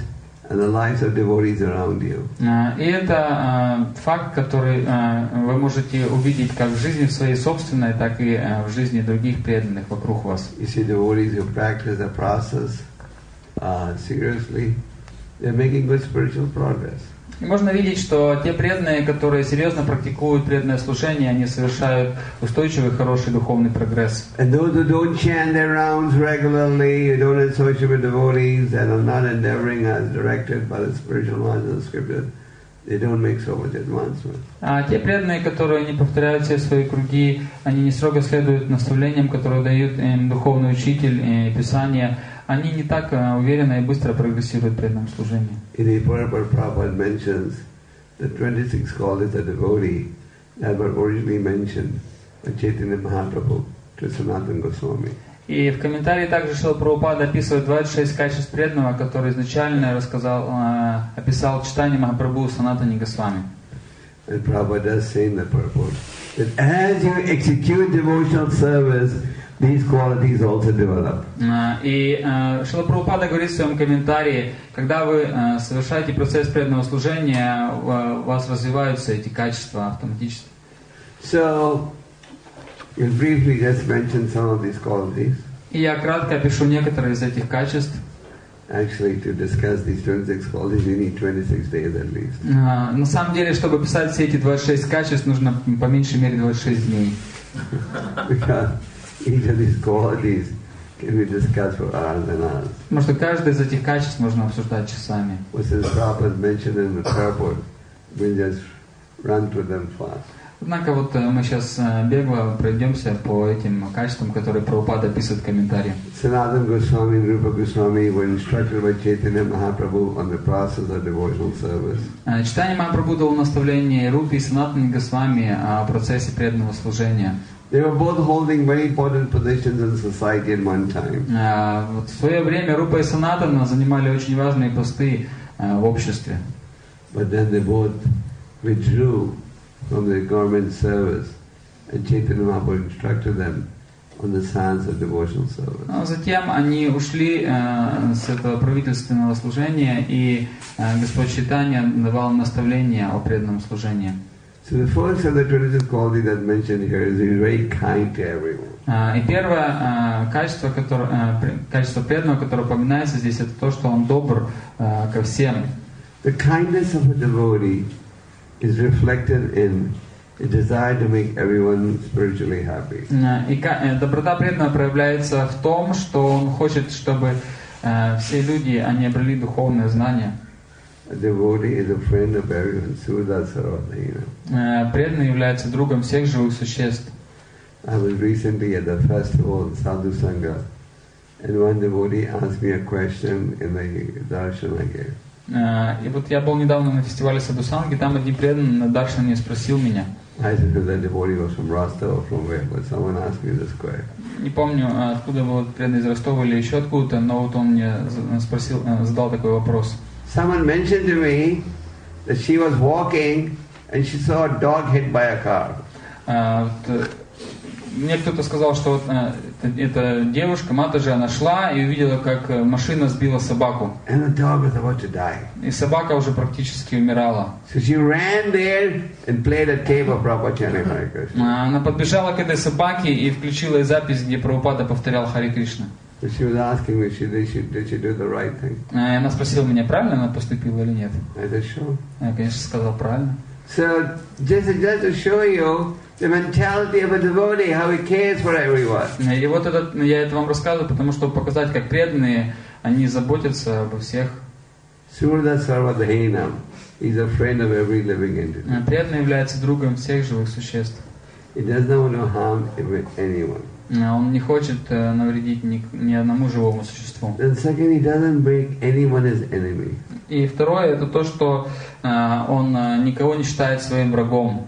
and the lives of devotees around you. И это факт, который вы можете увидеть как в жизни своей собственной, так и в жизни других преданных вокруг вас. You see devotees who practice the process uh, seriously, they're making good spiritual progress. И можно видеть, что те преданные, которые серьезно практикуют преданное служение, они совершают устойчивый, хороший духовный прогресс. And those who don't chant their rounds regularly, who don't associate with devotees, and are not endeavoring as directed by the spiritual laws of the scripture, they don't make so much advancement. А те преданные, которые не повторяют все свои круги, они не строго следуют наставлениям, которые дают им духовный учитель и Писание, они не так уверенно и быстро прогрессируют в преданном служении. In the Purport, Prabhupada mentions the twenty-six qualities of devotee that were originally mentioned by Chaitanya Mahaprabhu to Sanatana Goswami. И в комментарии также Шрила Прабхупада описывает двадцать шесть качеств преданного, которые изначально рассказал, описал Чайтанья Махапрабху Санатане Госвами. And Prabhupada does say in the Purport that as you execute devotional service, these qualities also develop. И Шрила Прабхупада говорит в своем комментарии, когда вы совершаете процесс преданного служения, у вас развиваются эти качества автоматически. So, we'll briefly just mention some of these qualities. И я кратко опишу некоторые из этих качеств. Actually, to discuss these twenty-six qualities, you need twenty-six days at least. На самом деле, чтобы писать все эти двадцать шесть качеств, нужно по меньшей мере двадцать шесть дней. Because each of these qualities can be discussed for hours and hours. Потому что каждое из этих качеств можно обсуждать часами. But since Prabhupada mentioned in the purport, we'll just run through them fast. Однако вот мы сейчас бегло пройдемся по этим качествам, которые Прабхупада описывает в комментарии. Sanatana Goswami and Rupa Goswami were instructed by Chaitanya Mahaprabhu on the process of devotional service. Чайтанья Махапрабху дал наставление Рупе и Санатане Госвами о процессе преданного служения. They were both holding very important positions in society at one time. Вот в свое время Рупа и Санатана занимали очень важные посты в обществе. But then they both withdrew from the government service, and Chaitanya Mahaprabhu instructed them on the science of devotional service. Но затем они ушли э, с этого правительственного служения, и э, Господь Чайтанья давал наставления о преданном служении. So the first of the twenty-six qualities that mentioned here is he's very kind to everyone. Э, и первое э, качество, которое, э, качество преданного, которое упоминается здесь, это то, что он добр э, ко всем. The kindness of a devotee is reflected in a desire to make everyone spiritually happy. И доброта преданного проявляется в том, что он хочет, чтобы э, все люди, они обрели духовное знание. A devotee is a friend of everyone, Sudha Sarvadhina. Э, преданный является другом всех живых существ. I was recently at the festival in Sadhu Sangha, and one devotee asked me a question in the darshan I gave. И вот я был недавно на фестивале Садхусанги, там один преданный на даршане спросил меня. I said that the devotee was from Rostov or from where, but someone asked me this question. Не помню, откуда был преданный, из Ростова или еще откуда-то, но вот он мне спросил, задал такой вопрос. Someone mentioned to me that she was walking and she saw a dog hit by a car. Вот, мне кто-то сказал, что вот, э, эта девушка, Матаджи, она шла и увидела, как машина сбила собаку. And the dog was about to die. И собака уже практически умирала. So she ran there and played a tape of Prabhupada chanting Hare Krishna. Она подбежала к этой собаке и включила запись, где Прабхупада повторял Харе Кришна. So she was asking me, did she, did she do the right thing? И она спросила меня, правильно она поступила или нет. I said, sure. Я, конечно, сказал правильно. So just, just to show you the mentality of a devotee, how he cares for everyone. И вот этот, я это вам рассказываю, потому что показать, как преданные, они заботятся обо всех. Surda Sarvadhainam. He's a friend of every living entity. Преданный является другом всех живых существ. He does not want to harm anyone. Он не хочет навредить ни, ни одному живому существу. Then second, he doesn't make anyone his enemy. И второе, это то, что он никого не считает своим врагом.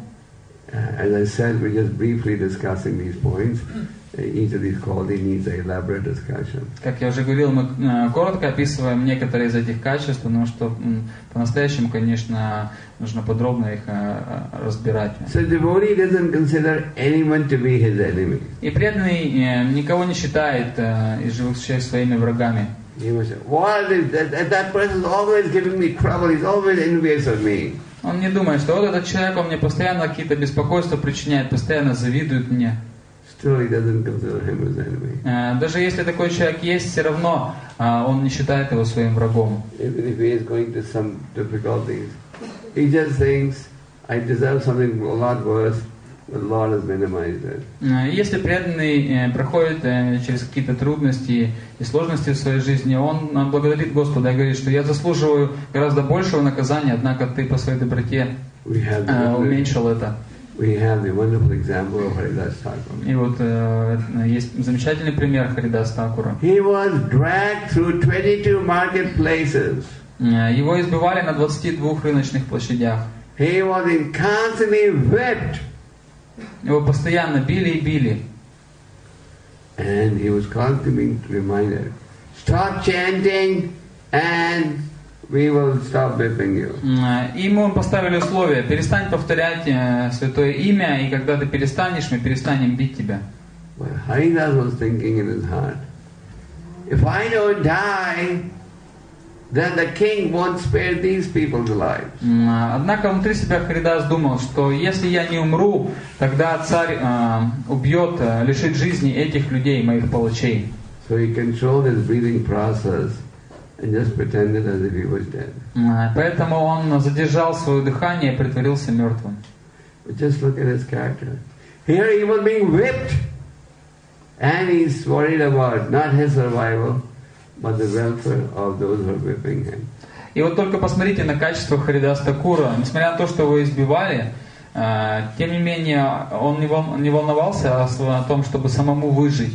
As I said, we're just briefly discussing these points. Each of these qualities needs an elaborate discussion. Как я уже говорил, мы коротко описываем некоторые из этих качеств, потому что по-настоящему, конечно, нужно подробно их разбирать. So devotee doesn't consider anyone to be his enemy. И преданный никого не считает из живых существ своими врагами. he must say, what is that, that, that person is always giving me trouble, he's always envious of me. Он не думает, что вот этот человек, он мне постоянно какие-то беспокойства причиняет, постоянно завидует мне. Still he doesn't consider him as enemy. Даже если такой человек есть, все равно он не считает его своим врагом. Even if he is going to some difficulties, he just thinks, I deserve something a lot worse, but the Lord has minimized it. Если преданный проходит через какие-то трудности и сложности в своей жизни, он благодарит Господа и говорит, что я заслуживаю гораздо большего наказания, однако ты по своей доброте уменьшил это. We have the wonderful example of Haridas Thakur. И вот э, есть замечательный пример Харидас Thakura. He was dragged through twenty-two marketplaces. Его избивали на двадцати двух рыночных площадях. He was in constantly whipped. Его постоянно били и били. And he was constantly being reminded, stop chanting and we will stop whipping you. И ему поставили условие: перестань повторять э, святое имя, и когда ты перестанешь, мы перестанем бить тебя. But Haridas was thinking in his heart, if I don't die, then the king won't spare these people's lives. Однако внутри себя Харидас думал, что если я не умру, тогда царь э, убьет, э, лишит жизни этих людей, моих палачей. So he controlled his breathing process and just pretended as if he was dead. Поэтому он задержал свое дыхание и притворился мертвым. But just look at his character. Here he was being whipped, and he's worried about not his survival, but the welfare of those who are whipping him. И вот только посмотрите на качество Харидас Такура. Несмотря на то, что его избивали, тем не менее он не волновался о том, чтобы самому выжить.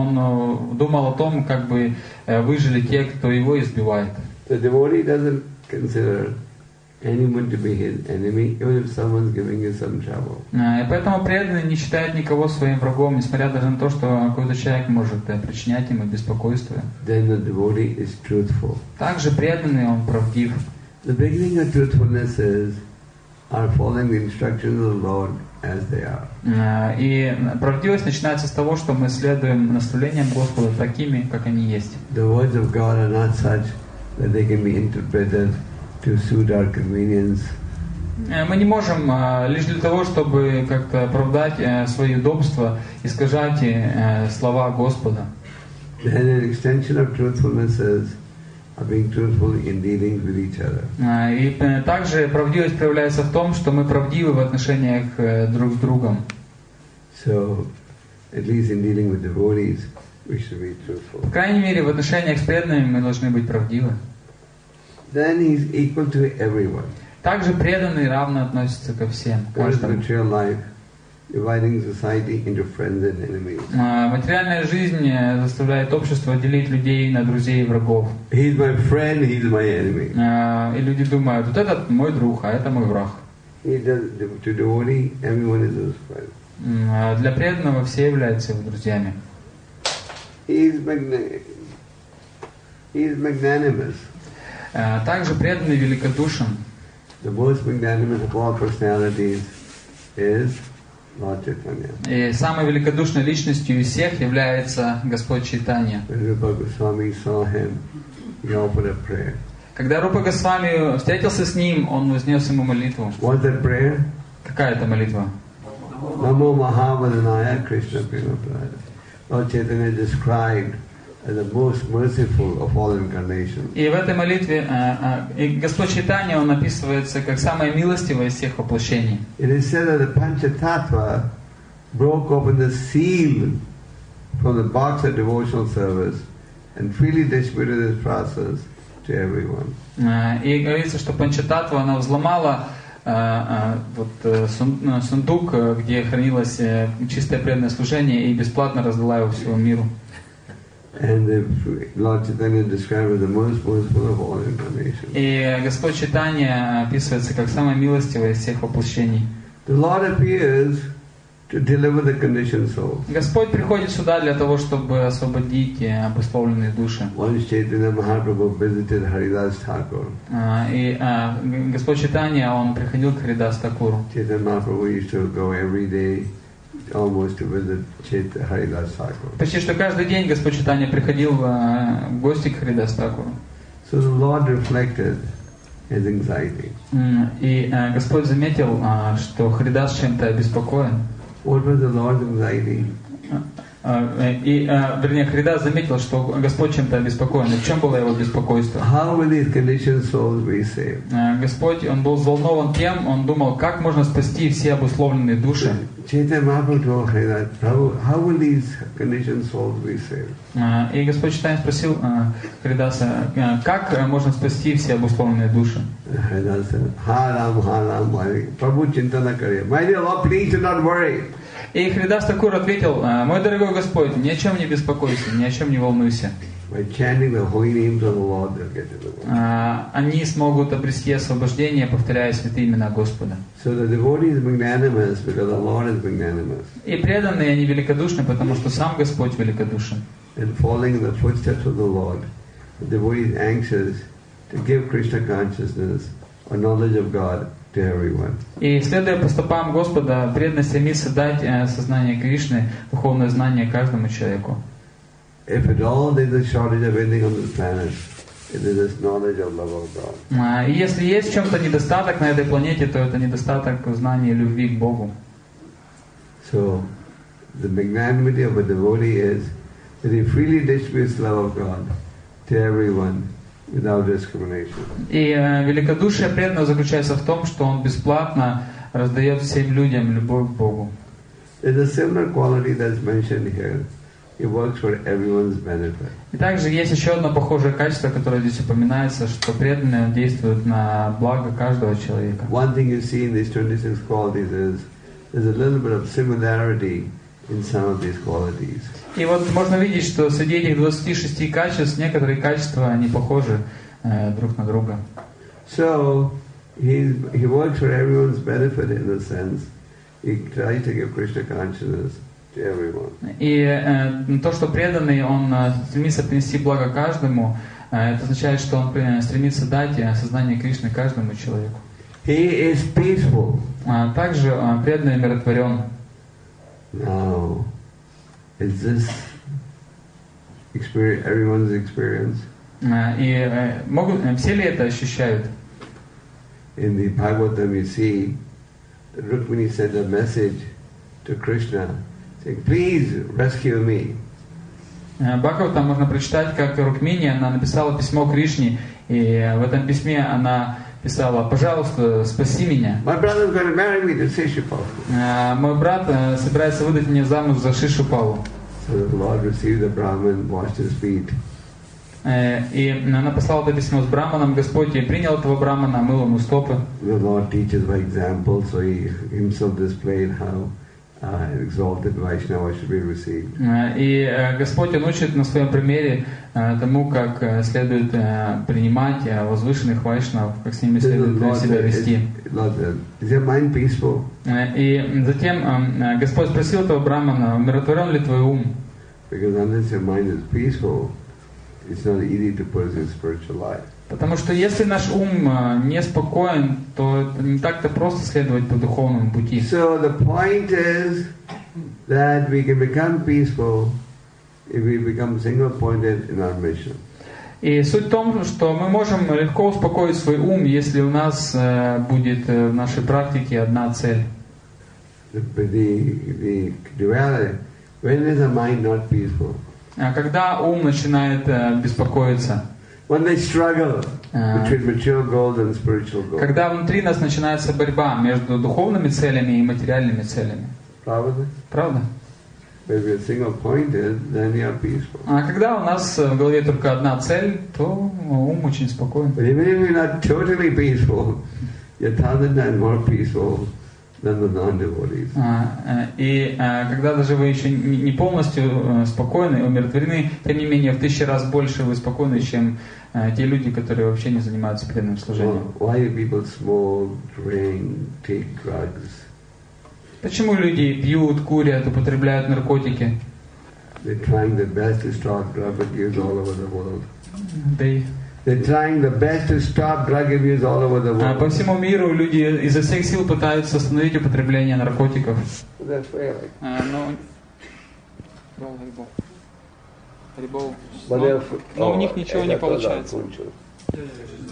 Он думал о том, как бы выжили те, кто его избивает. The devotee doesn't consider anyone to be his enemy, even if someone's giving you some trouble. И поэтому преданный не считает никого своим врагом, несмотря даже на то, что какой-то человек может причинять ему беспокойство. Then the devotee is truthful. Также преданный, он правдив. The beginning of truthfulness is are following the instructions of the Lord as they are. И правдивость начинается с того, что мы следуем наставлениям Господа такими, как они есть. The words of God are not such that they can be interpreted to suit our convenience. Мы не можем лишь для того, чтобы как-то оправдать свои удобства, искажать слова Господа. Then an extension of truthfulness is being truthful in dealings with each other. И также правдивость проявляется в том, что мы правдивы в отношениях друг с другом. So, at least in dealing with devotees, we should be truthful. По крайней мере, в отношениях с преданными мы должны быть правдивы. Then he's equal to everyone. Также преданный равно относится ко всем, каждому. Material life, dividing society into friends and enemies. Материальная жизнь заставляет общество делить людей на друзей и врагов. He's my friend, he's my enemy. И люди думают, вот этот мой друг, а это мой враг. He does, to devotee, everyone is his friend. Для преданного все являются его друзьями. He's magna- he's magnanimous. Также преданный великодушен. The most magnanimous of all personalities is Lord Chaitanya. И самой великодушной личностью из всех является Господь Чайтанья. When Rupa Goswami saw him, he offered a prayer. Когда Рупа Госвами встретился с ним, он вознес ему молитву. What's that prayer? Какая это молитва? Namo Mahavadanaya Krishna Prema Prada. Lord Chaitanya described as the most merciful of all incarnations. И в этой молитве и Господь Чайтанья, он описывается как самое милостивое из всех воплощений. It is said that the Panchatattva broke open the seal from the box of devotional service and freely distributed this process to everyone. И говорится, что Панчататтва, она взломала вот сундук, где хранилось чистое преданное служение, и бесплатно раздала его всему миру. And the Lord Chaitanya described as the most merciful of all incarnations. И Господь Чайтанья описывается как самое милостивое из всех воплощений. The Lord appears to deliver the conditioned soul. Господь приходит сюда для того, чтобы освободить обусловленные души. Once Chaitanya Mahaprabhu visited Haridas Thakur. И Господь Чайтанья, он приходил к Харидас Такуру. Chaitanya Mahaprabhu used to go every day almost to visit Chaitanya Haridas Thakur. Почти что каждый день Господь Чайтанья приходил в гости к Харидас Thakuru. So the Lord reflected his anxiety. И Господь заметил, что Харидас чем-то обеспокоен. What was the Lord's anxiety? И, вернее, Харидас заметил, что Господь чем-то обеспокоен. И в чем было его беспокойство? How will these conditioned souls be saved? Господь, он был взволнован тем, он думал, как можно спасти все обусловленные души. Chaitanya Mahaprabhu told Haridas, Prabhu, how will these conditioned souls be saved? И Господь Чайтанья спросил Харидаса, как можно спасти все обусловленные души? Haridas said, Haram, Haram, Prabhu Chintana Kariya. My dear Lord, please do not worry. И Харидас Thakura ответил: мой дорогой Господь, ни о чем не беспокойся, ни о чем не волнуйся. Они смогут обрести освобождение, повторяя святые имена Господа. И преданные, они великодушны, потому что сам Господь великодушен. И следуя по стопам Господа, преданно стремится дать сознание Кришны, духовное знание каждому человеку. If at all there is a shortage of anything on this planet, it is this knowledge of love of God. И если есть в чем-то недостаток на этой планете, то это недостаток знания любви к Богу. So, the magnanimity of a devotee is that he freely distributes love of God to everyone without discrimination. И великодушие преданного заключается в том, что он бесплатно раздает всем людям любовь к Богу. There's a similar quality that's mentioned here. It works for everyone's benefit. И также есть еще одно похожее качество, которое здесь упоминается, что преданные действуют на благо каждого человека. One thing you see in these twenty-six qualities is there's a little bit of similarity in some of these qualities. И вот можно видеть, что среди этих двадцати шести качеств некоторые качества они похожи э, друг на друга. So he he works for everyone's benefit in a sense. He tries to give Krishna consciousness. И э, то, что преданный, он э, стремится принести благо каждому, э, это означает, что он э, стремится дать э, сознание Кришны каждому человеку. He is peaceful. А также э, преданный умиротворен. Now, is this experience, everyone's experience? Э, и э, могут, э, все ли это ощущают? In the Bhagavatam you see that Rukmini sent a message to Krishna. Please rescue me. Бхагаватам можно прочитать, как Рукмини, она написала письмо Кришне, и в этом письме она писала: пожалуйста, спаси меня. My brother is going to marry me to Shishupala. Мой брат собирается выдать меня замуж за Шишупалу. So the Lord received the Brahman, washed his feet. И она послала это письмо с Браманом, Господь и принял этого Брамана, омыл ему стопы. The Lord teaches by example, so he himself displayed how Uh, exalted Vaishnava should be received. И Господь, Он учит на своем примере тому, как следует принимать возвышенных вайшнавов, как с ними следует себя вести. Is your mind peaceful? И затем Господь спросил этого Брамана: умиротворен ли твой ум? Because unless your mind is peaceful, it's not easy to pursue spiritual life. Потому что если наш ум не спокоен, то это не так-то просто следовать по духовному пути. So the point is that we can become peaceful if we become single-pointed in our mission. И суть в том, что мы можем легко успокоить свой ум, если у нас будет в нашей практике одна цель. The, the, the reality, when is the mind not peaceful? Когда ум начинает беспокоиться, when they struggle between mature goals and spiritual goals. Когда внутри нас начинается борьба между духовными целями и материальными целями. Правда? Правда? If you're single-pointed, then you're peaceful. А когда у нас в голове только одна цель, то ум очень спокоен. But even if you're not totally peaceful, you're thousand times more peaceful than the non-devotees. И когда даже вы еще не полностью спокойны и умиротворены, тем не менее в тысячу раз больше вы спокойны, чем те люди, которые вообще не занимаются преданным служением. Why do people smoke, drink, take drugs? Почему люди пьют, курят, употребляют наркотики? They're trying their best to start drug abuse all over the world. They They're trying the best to stop drug abuse all over the А, world. По всему миру люди изо всех сил пытаются остановить употребление наркотиков. They're failing. А, но... Рибол. But Но, they're- но у oh, них ничего не that's all получается. right.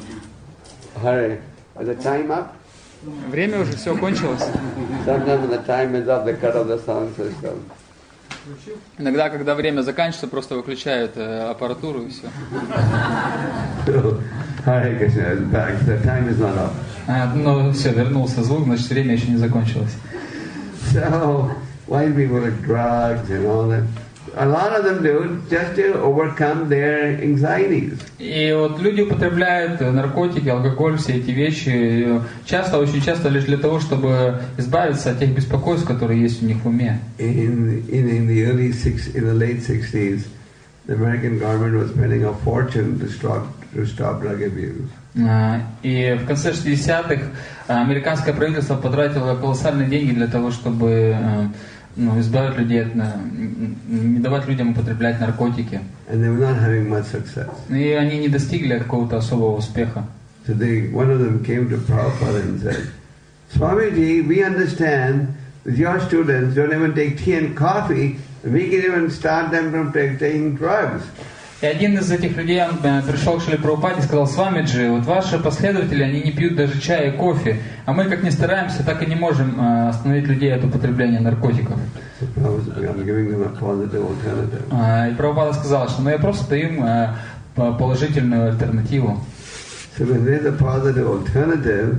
Hurry. Is the time up? Время уже все кончилось. Sometimes when the time is up, they cut off the sound system. Иногда, когда время заканчивается, просто выключают э, аппаратуру и все. So, Hare Krishna is back. The time is not up. А, ну все, вернулся звук, значит время еще не закончилось. So, why people like drugs and all that? A lot of them do just to overcome their anxieties. И вот люди употребляют наркотики, алкоголь, все эти вещи э, часто, очень часто лишь для того, чтобы избавиться от тех беспокойств, которые есть у них в уме. In, in, in the early six, in the late sixties, the American government was spending a fortune to stop, to stop drug abuse. А, И в конце шестидесятых американское правительство потратило колоссальные деньги для того, чтобы э, ну, избавить людей от, на- не давать людям употреблять наркотики. And they were not having much success. И они не достигли какого-то особого успеха. So they, one of them came to Prabhupada and said, Swamiji, we understand that your students don't even take tea and coffee, and we can even start them from taking drugs. И один из этих людей, он э, пришел к Шриле Прабхупаде и сказал: Свамиджи, вот ваши последователи, они не пьют даже чая и кофе, а мы как ни стараемся, так и не можем э, остановить людей от употребления наркотиков. So Prabhupada, I'm giving them a positive alternative. А, И Прабхупада сказал, что ну, я просто даю им э, по- положительную альтернативу. So when there's a positive alternative,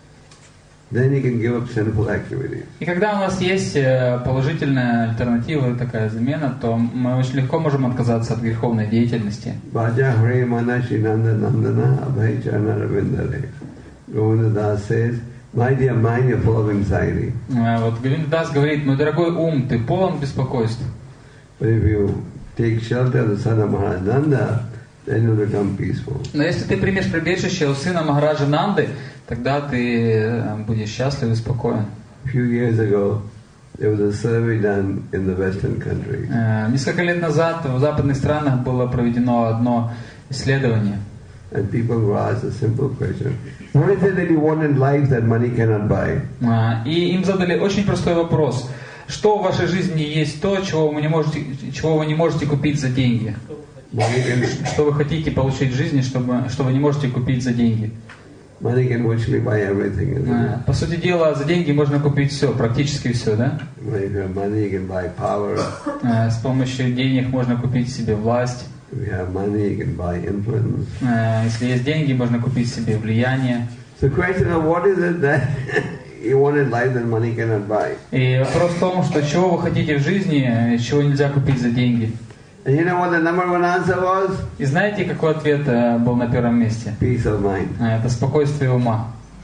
then you can give up sinful activities. И когда у нас есть э, положительная альтернатива, такая замена, то мы очень легко можем отказаться от греховной деятельности. Vaja Hare Mana Shinanda Nandana Abhay Charana Ravindare. Govinda Das says, my dear mind, you're full of anxiety. А, Вот Говиндадас говорит: мой дорогой ум, ты полон беспокойств. But if you take shelter of the son of Maharaj Nanda, then you'll become peaceful. Но если ты примешь прибежище у сына Махараджа Нанды, тогда ты э, будешь счастлив и спокоен. A few years ago, there was a survey done in the Western countries. Э, Несколько лет назад в западных странах было проведено одно исследование. And people were asked a simple question. What is it that you want in life that money cannot buy? А, И им задали очень простой вопрос. Что в вашей жизни есть то, чего вы не можете, чего вы не можете купить за деньги? Money can, Что вы хотите получить в жизни, чтобы, что вы не можете купить за деньги? money can virtually buy everything, isn't it? А, По сути дела, за деньги можно купить все, практически все, да? If you have money, you can buy power. А, С помощью денег можно купить себе власть. If you have money, you can buy influence. А, Если есть деньги, можно купить себе влияние. So the question of what is it that you want in life that money cannot buy? И вопрос в том, что чего вы хотите в жизни, чего нельзя купить за деньги. And you know what the number one answer was? И знаете, какой ответ э, был на первом месте? Peace of mind. А, Это спокойствие ума.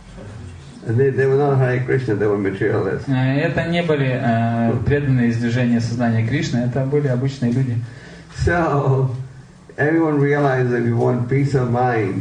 And they, they were not Hare Krishna, they were materialists. Э, Это не были э, преданные из движения сознания Кришны, это были обычные люди. So everyone realized that if you want peace of mind,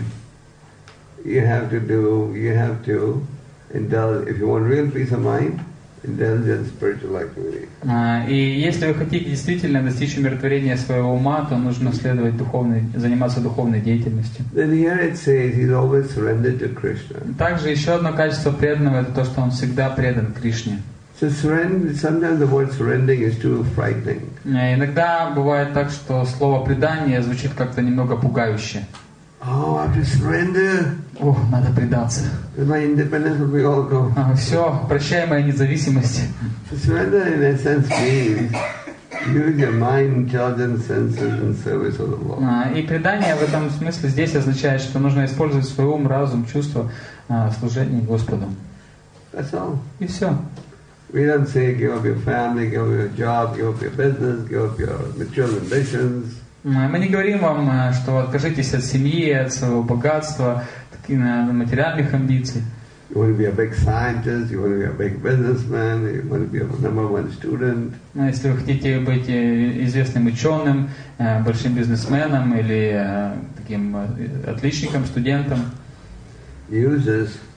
you have to do, you have to indulge, if you want real peace of mind, indulge in spiritual activity. А, И если вы хотите действительно достичь умиротворения своего ума, то нужно следовать духовной, заниматься духовной деятельностью. Then here it says he's always surrendered to Krishna. Также еще одно качество преданного — это то, что он всегда предан Кришне. So surrender, sometimes the word surrendering is too frightening. Э, Иногда бывает так, что слово «предание» звучит как-то немного пугающе. Oh, I have to surrender, Ох, надо предаться. and my independence will be all gone. Все, прощай моя независимость. So surrender in a sense means use your mind, intelligence, senses in service of the Lord. А, И предание в этом смысле здесь означает, что нужно использовать свой ум, разум, чувства а, в служении Господу. That's all. И все. We don't say give up your family, give up your job, give up your business, give up your material ambitions. Мы не говорим вам, а, что откажитесь от семьи, от своего богатства, таких а, материальных амбиций. You want to be a big scientist, you want to be a big businessman, you want to be a number one student. Но если вы хотите быть э, известным ученым, э, большим бизнесменом или э, таким э, отличником, студентом, Use this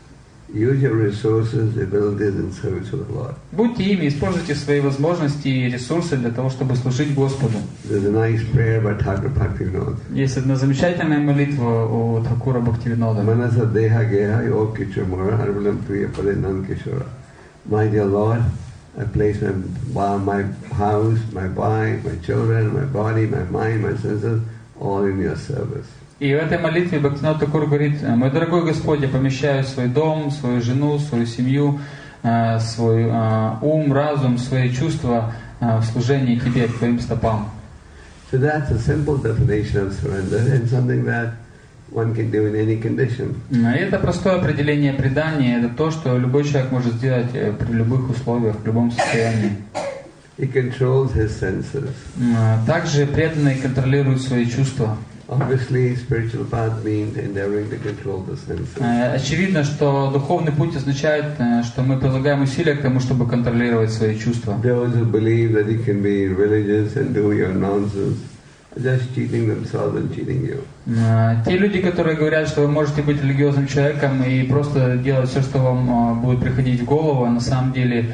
Use your resources, abilities in service of the Lord. Будьте ими, используйте свои возможности и ресурсы для того, чтобы служить Господу. There's a nice prayer by Thakur Bhaktivinoda. Есть одна замечательная молитва у Thakura Bhaktivinoda. Manasa deha geha yo kichumura harvalam tuya parinan kishora. My dear Lord, I place my, my house, my wife, my children, my body, my mind, my senses, all in your service. И в этой молитве Бхактивинода Thakura говорит: «Мой дорогой Господь, я помещаю свой дом, свою жену, свою семью, свой ум, разум, свои чувства в служении Тебе, к Твоим стопам». So that's a simple definition of surrender and something that one can do in any condition. Это простое определение предания, это то, что любой человек может сделать при любых условиях, в любом состоянии. He controls his senses. Также преданный контролирует свои чувства. Obviously, spiritual path means endeavoring to control the senses. Очевидно, что духовный путь означает, что мы прилагаем усилия к тому, чтобы контролировать свои чувства. Those who believe that you can be religious and do your nonsense are just cheating themselves and cheating you. Те люди, которые говорят, что вы можете быть религиозным человеком и просто делать все, что вам будет приходить в голову, а на самом деле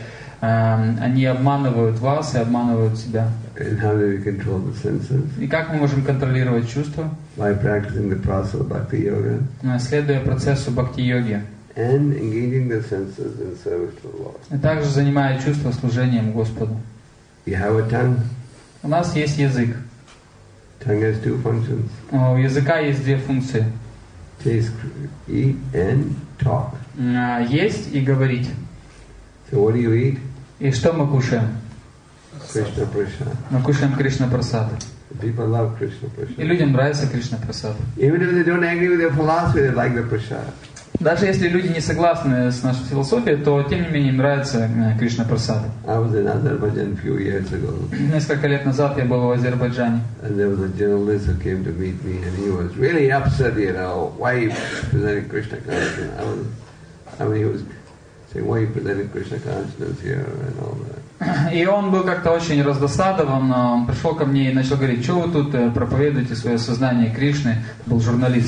они обманывают вас и обманывают себя. And how do we control the senses? И как мы можем контролировать чувства? By practicing the process of bhakti yoga. Следуя процессу бхакти-йоги. And engaging the senses in service to the Lord. И также занимая чувства служением Господу. You have a tongue. У нас есть язык. Tongue has two functions. У языка есть две функции. Taste, eat, and talk. Есть и говорить. So what do you eat? И что мы кушаем? Krishna Prasad. Мы кушаем Кришна Прасад. People love Krishna Prasad. И людям нравится Кришна Прасад. Even if they don't agree with their philosophy, they like the Prasad. Даже если люди не согласны с нашей философией, то тем не менее им нравится Кришна Прасад. I was in Azerbaijan a few years ago. Несколько лет назад я был в Азербайджане. And there was a journalist who came to meet me, and he was really upset, you know, why you presenting Krishna consciousness. I was, I mean, he was saying, why you presenting Krishna consciousness here and all that. И он был как-то очень раздосадован. Он пришел ко мне и начал говорить: что вы тут проповедуете свое сознание Кришны? Это был журналист.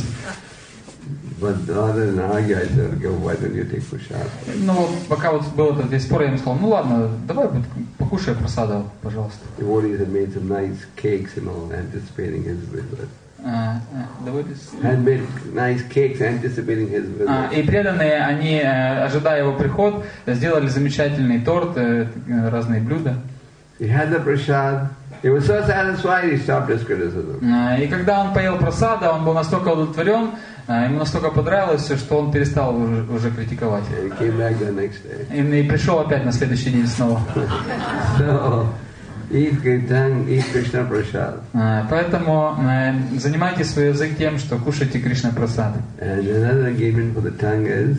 But rather than argue, I said, okay, why don't you take prasad? Ну, пока вот был этот весь спор, я ему сказал: ну ладно, давай покушай прасада, пожалуйста. Devotees had made some nice cakes and all, anticipating his visit. Uh, uh, had made nice cakes, anticipating his visit. Uh, и преданные, они, uh, ожидая его приход, сделали замечательный торт, uh, разные блюда. He had the prasad. He was so satisfied, he stopped his criticism. Uh, и когда он поел прасада, он был настолько удовлетворен, uh, ему настолько понравилось все, что он перестал уже, уже критиковать. And he came back the next day. И, и пришел опять на следующий день снова. So, eat Kirtan, eat Krishna Prasad. Uh, поэтому uh, занимайте свой язык тем, что кушайте Кришна Прасад. And another engagement for the tongue is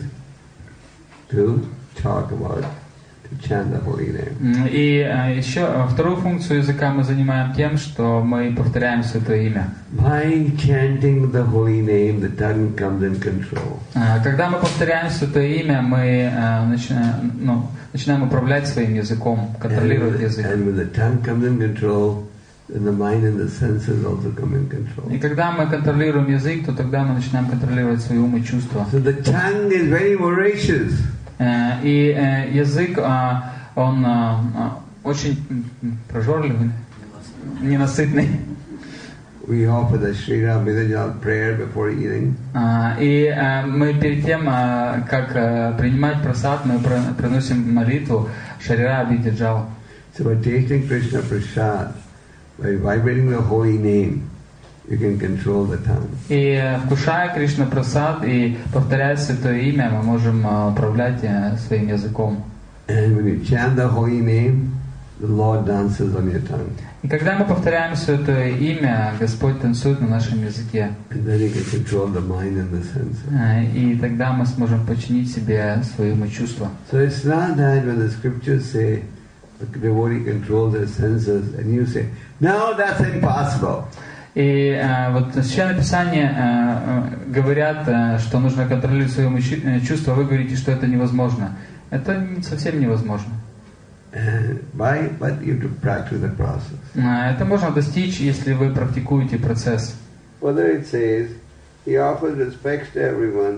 to talk about, to chant the holy name. И uh, еще uh, вторую функцию языка мы занимаем тем, что мы повторяем Святое Имя. By chanting the holy name, the tongue comes in control. Uh, когда мы повторяем Святое Имя, мы uh, начинаем, ну, начинаем управлять своим языком, контролировать язык. And when the tongue comes in control, then the mind and the senses also come in control. И когда мы контролируем язык, то тогда мы начинаем контролировать свои ум и чувства. So the tongue is very voracious. Uh, и uh, язык, uh, он uh, uh, очень прожорливый, ненасытный. We offer the Sri Ram Vidajal prayer before eating. Uh, и uh, мы перед тем, uh, как uh, принимать прасад, мы приносим молитву Шарира Абидиджал. So by tasting Krishna Prasad, by vibrating the holy name, you can control the tongue. И uh, вкушая Кришна Прасад и повторяя Святое Имя, мы можем uh, управлять uh, своим языком. And when you chant the holy name, the Lord dances on your tongue. И когда мы повторяем Святое Имя, Господь танцует на нашем языке. And then you can control the mind and the senses. Uh, и тогда мы сможем подчинить себе свои умы чувства. So it's not that when the scriptures say the devotee controls their senses, and you say, no, that's impossible. И э, вот Священное Писание э, говорят, э, что нужно контролировать свои умы чувства, вы говорите, что это невозможно. Это совсем невозможно. And why? But you have to practice the process. Э, это можно достичь, если вы практикуете процесс. Further it says, he offers respects to everyone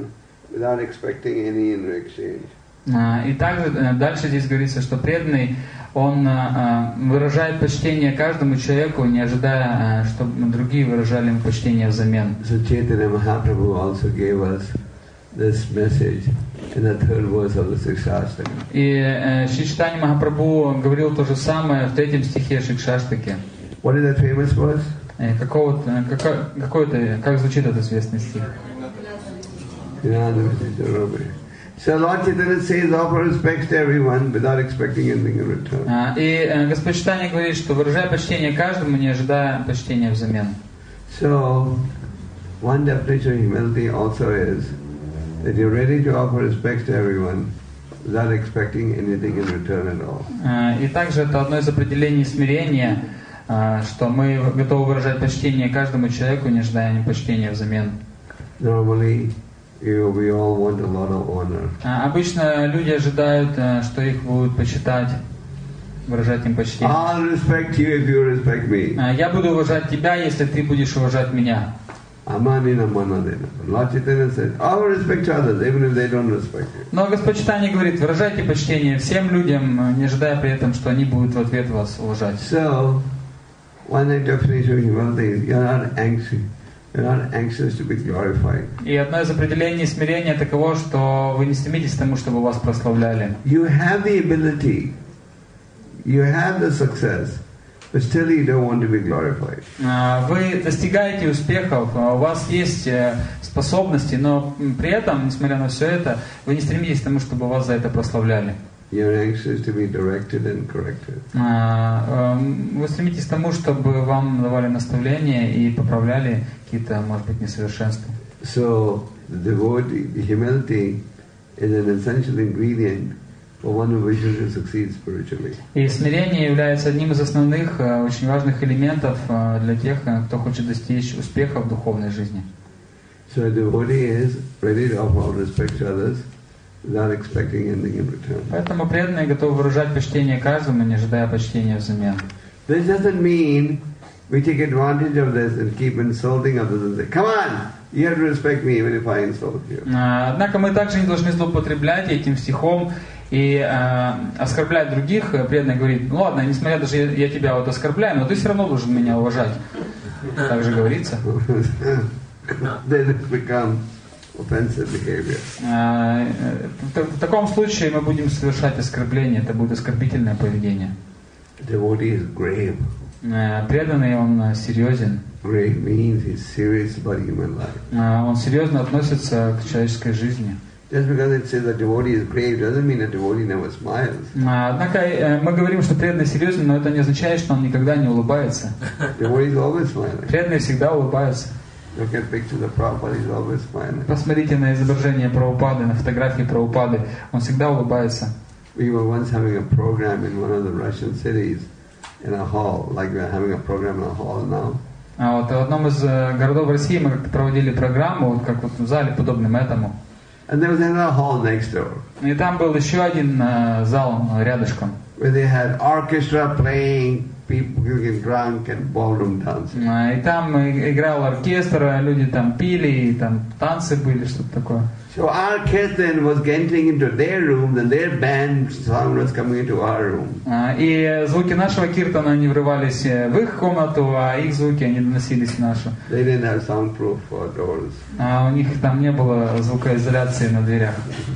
without expecting any in exchange. И также дальше здесь говорится, что преданный, он выражает почтение каждому человеку, не ожидая, чтобы другие выражали ему почтение взамен. So Chaitanya Mahaprabhu also gave us this message in the third verse of the Shikshashtaka. И Шри Чайтанья Махапрабху говорил то же самое в третьем стихе Шикшаштаки. What is that famous verse? Какого, какой, какой это, как звучит этот известный стих? So Lord Chaitanya says, offer respects to everyone without expecting anything in return. И Господь Чайтанья говорит, что выражай почтение каждому, не ожидая почтения взамен. So one definition of humility also is that you're ready to offer respects to everyone without expecting anything in return at all. И также это одно из определений смирения, что мы готовы выражать почтение каждому человеку, не ожидая почтения взамен. Normally, you, we all want a lot of honor. Обычно люди ожидают, что их будут почитать, выражать им почтение. I'll respect you if you respect me. Я буду уважать тебя, если ты будешь уважать меня. Amanina manadina. Lord Chaitanya said, all respect to others, even if they don't respect you. Но Господь Чайтанья говорит, выражайте почтение всем людям, не ожидая при этом, что они будут в ответ вас уважать. So, one definition of humility is you're not anxious. You're not anxious to be glorified. И одно из определений смирения таково, что вы не стремитесь к тому, чтобы вас прославляли. You have the ability, you have the success, but still you don't want to be glorified. Вы достигаете успехов, у вас есть способности, но при этом, несмотря на все это, вы не стремитесь к тому, чтобы вас за это прославляли. You're anxious to be directed and corrected. Вы стремитесь к тому, чтобы вам давали наставления и поправляли какие-то, может быть, несовершенства. So, the devotee, the humility is an essential ingredient for one who wishes to succeed spiritually. И смирение является одним из основных, очень важных элементов для тех, кто хочет достичь успеха в духовной жизни. So, a devotee is ready to offer respect to others without expecting anything in return. Поэтому преданные готовы выражать почтение каждому, не ожидая почтения взамен. This doesn't mean we take advantage of this and keep insulting others and say, come on, you have to respect me even if I insult you. Однако мы также не должны злоупотреблять этим стихом и э, оскорблять других. Преданно говорит, ну ладно, несмотря даже я, я тебя вот оскорбляю, но ты все равно должен меня уважать. Так же говорится. Then it becomes offensive behavior. В таком случае мы будем совершать оскорбление, это будет оскорбительное поведение. Devotee is grave. Преданный, он серьезен. Grave means he's serious about human life. Он серьезно относится к человеческой жизни. Just because it says that devotee is grave doesn't mean that devotee never smiles. Однако мы говорим, что преданный серьезен, но это не означает, что он никогда не улыбается. Devotee is always smiling. Преданные всегда улыбаются. Look at pictures of Prabhupada, he's always smiling. Посмотрите на изображение Прабхупады, на фотографии Прабхупады. Он всегда улыбается. We were once having a program in one of the Russian cities in a hall, like we're having a program in a hall now. А вот в одном из городов России мы как-то проводили программу, вот как вот в зале, подобным этому. And there was another hall next door. И там был еще один uh, зал рядышком. Where they had orchestra playing, people getting drunk and ballroom dancing. И там играл оркестр, люди там пили, и там танцы были, что-то такое. So our orchestra was getting into their room, and their band sound was coming into our room. И звуки нашего киртана, они врывались в их комнату, а их звуки, они доносились в нашу. They didn't have soundproof doors. А у них там не было звукоизоляции на дверях.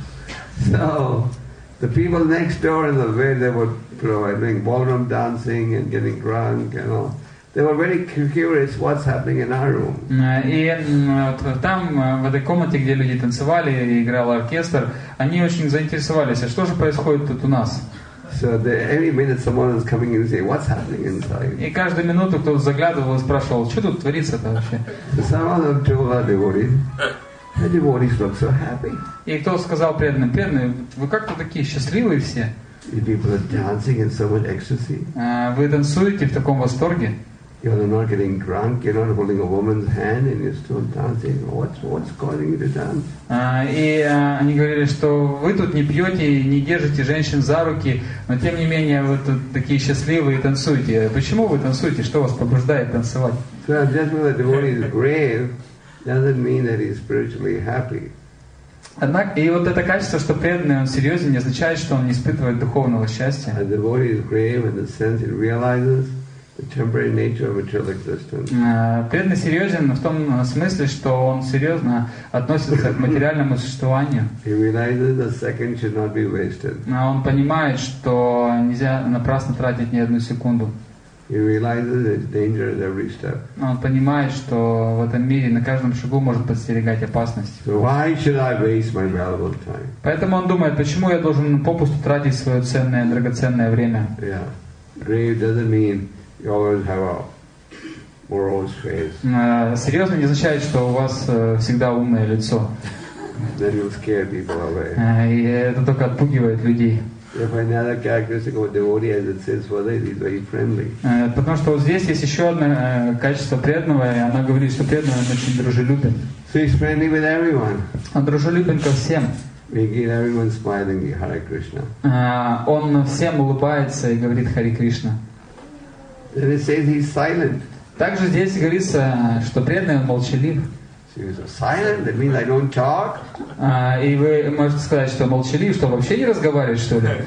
So the people next door, in the way they were doing ballroom dancing and getting drunk and all, they were very curious what's happening in our room. И вот там, в этой комнате, где люди танцевали и играл оркестр, они очень заинтересовались, а что же происходит тут у нас? So the, every minute someone is coming in and say, what's happening inside? И каждую минуту кто-то заглядывал и спрашивал, что тут творится-то вообще? So someone told our devotees, the devotees look so happy. И кто сказал преданным, преданные, вы как-то такие счастливые все. You people are dancing in so much ecstasy. Вы танцуете в таком восторге. You're not getting drunk, you're not holding a woman's hand and you're still dancing. What's, what's causing you to dance? И они говорили, что вы тут не пьете, не держите женщин за руки, но тем не менее вы тут такие счастливые и танцуете. Почему вы танцуете? Что вас побуждает танцевать? So just because the devotee is grave doesn't mean that he's spiritually happy. Однако, и вот это качество, что преданный, он серьезен, не означает, что он не испытывает духовного счастья. A devotee is grave in the sense he realizes the temporary nature of material existence. Преданный серьезен в том смысле, что он серьезно относится к материальному существованию. He realizes a second should not be wasted. Он понимает, что нельзя напрасно тратить ни одну секунду. He realizes there's danger at every step. Он понимает, что в этом мире на каждом шагу может подстерегать опасность. So why should I waste my valuable time? Поэтому он думает, почему я должен попусту тратить свое ценное, драгоценное время. Yeah. Grave doesn't mean you always have a morose face. Серьезно не означает, что у вас всегда умное лицо. Then you'll scare people away. И это только отпугивает людей. If another characteristic of a devotee, as it says further, he's very friendly. Потому что вот здесь есть еще одно качество преданного, и она говорит, что преданный очень дружелюбен. So he's friendly with everyone. Он дружелюбен ко всем. Making everyone smiling, Hare Krishna. Он всем улыбается и говорит Харе Кришна. Then it says he's silent. Также здесь говорится, что преданный он молчалив. So he's silent, that means I don't talk. И вы можете сказать, что молчалив, что вообще не разговаривает, что ли?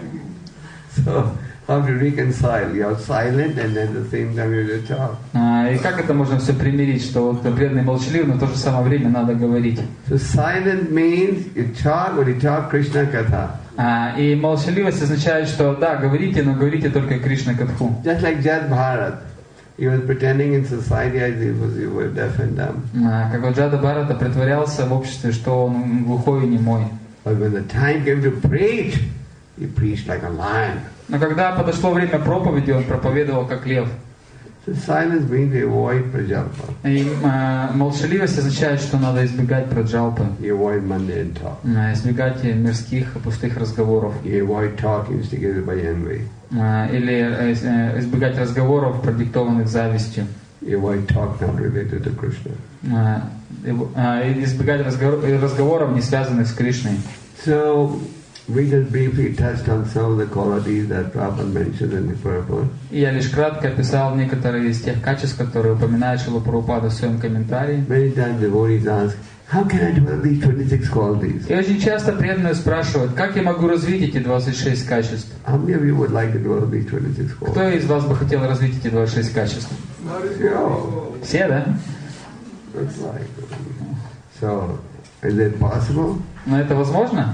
So how to reconcile? You're silent and at the same time you talk. И как это можно все примирить, что вот преданный молчалив, но в то же самое время надо говорить? So silent means you talk, but you talk Krishna Katha. И молчаливость означает, что да, говорите, но говорите только Кришна Катху. Just like Jad Bharat. He was pretending in society as if he was deaf and dumb. Как вот Джада Бхарата притворялся в обществе, что он глухой и немой. But when the time came to preach, he preached like a lion. Но когда подошло время проповеди, он проповедовал как лев. So silence means to avoid prajalpa. И э, молчаливость означает, что надо избегать праджалпы. You avoid mundane talk. Э, избегать мирских пустых разговоров. You avoid talk instigated by envy. Э, или э, избегать разговоров, продиктованных завистью. You avoid talk not related to Krishna. Э, э, избегать разговор, разговоров, не связанных с Кришной. So we just briefly touched on some of the qualities that Prabhupada mentioned in the purport. Я лишь кратко описал некоторые из тех качеств, которые упоминает Шрила Прабхупада в своем комментарии. Many times devotees ask, how can I develop these twenty-six qualities? И очень часто преданные спрашивают, как я могу развить эти двадцать шесть качеств? How many of you would like to develop these twenty-six qualities? Кто из вас бы хотел развить эти двадцать шесть качеств? Yeah. Все, да? Looks like. So, is it possible? Но это возможно?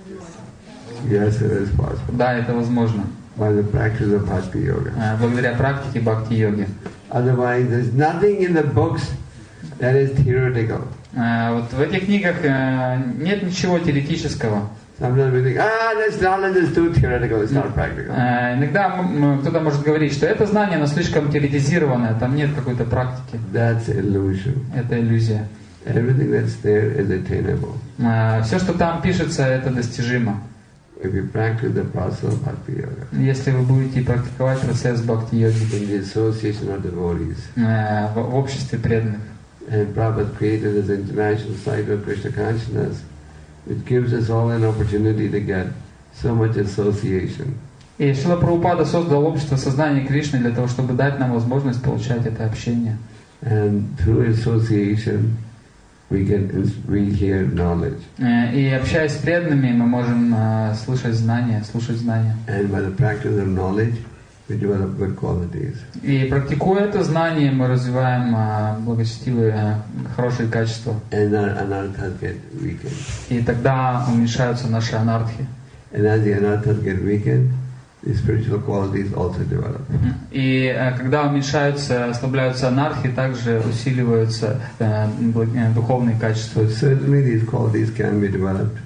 Yes, it is possible. Да, это возможно. By the practice of bhakti yoga. Благодаря практике бхакти-йоги. Otherwise, there's nothing in the books that is theoretical. Вот в этих книгах нет ничего теоретического. Sometimes we think, ah, this knowledge is too theoretical, it's not practical. Иногда кто-то может говорить, что это знание, оно слишком теоретизированное, там нет какой-то практики. That's illusion. Это иллюзия. Everything that's there is attainable. Все, что там пишется, это достижимо. If you practice the process of bhakti yoga, если вы будете практиковать процесс бхакти-йоги in the association of devotees, в, в обществе преданных. And Prabhupada created this international site of Krishna consciousness, which gives us all an opportunity to get so much association. И Шрила Прабхупада создал общество сознания Кришны для того, чтобы дать нам возможность получать это общение. And through association, we can we hear knowledge. И общаясь с преданными, мы можем uh, слышать знания, слушать знания. And by the practice of knowledge, we develop good qualities. И практикуя это знание, мы развиваем uh, благочестивые, uh, хорошие качества. And our anarthas get weakened. И тогда уменьшаются наши анархи. And as the anarthas get weakened, the spiritual qualities also develop. И uh, когда уменьшаются, ослабляются анархи, также усиливаются uh, духовные качества. So certainly these qualities can be developed.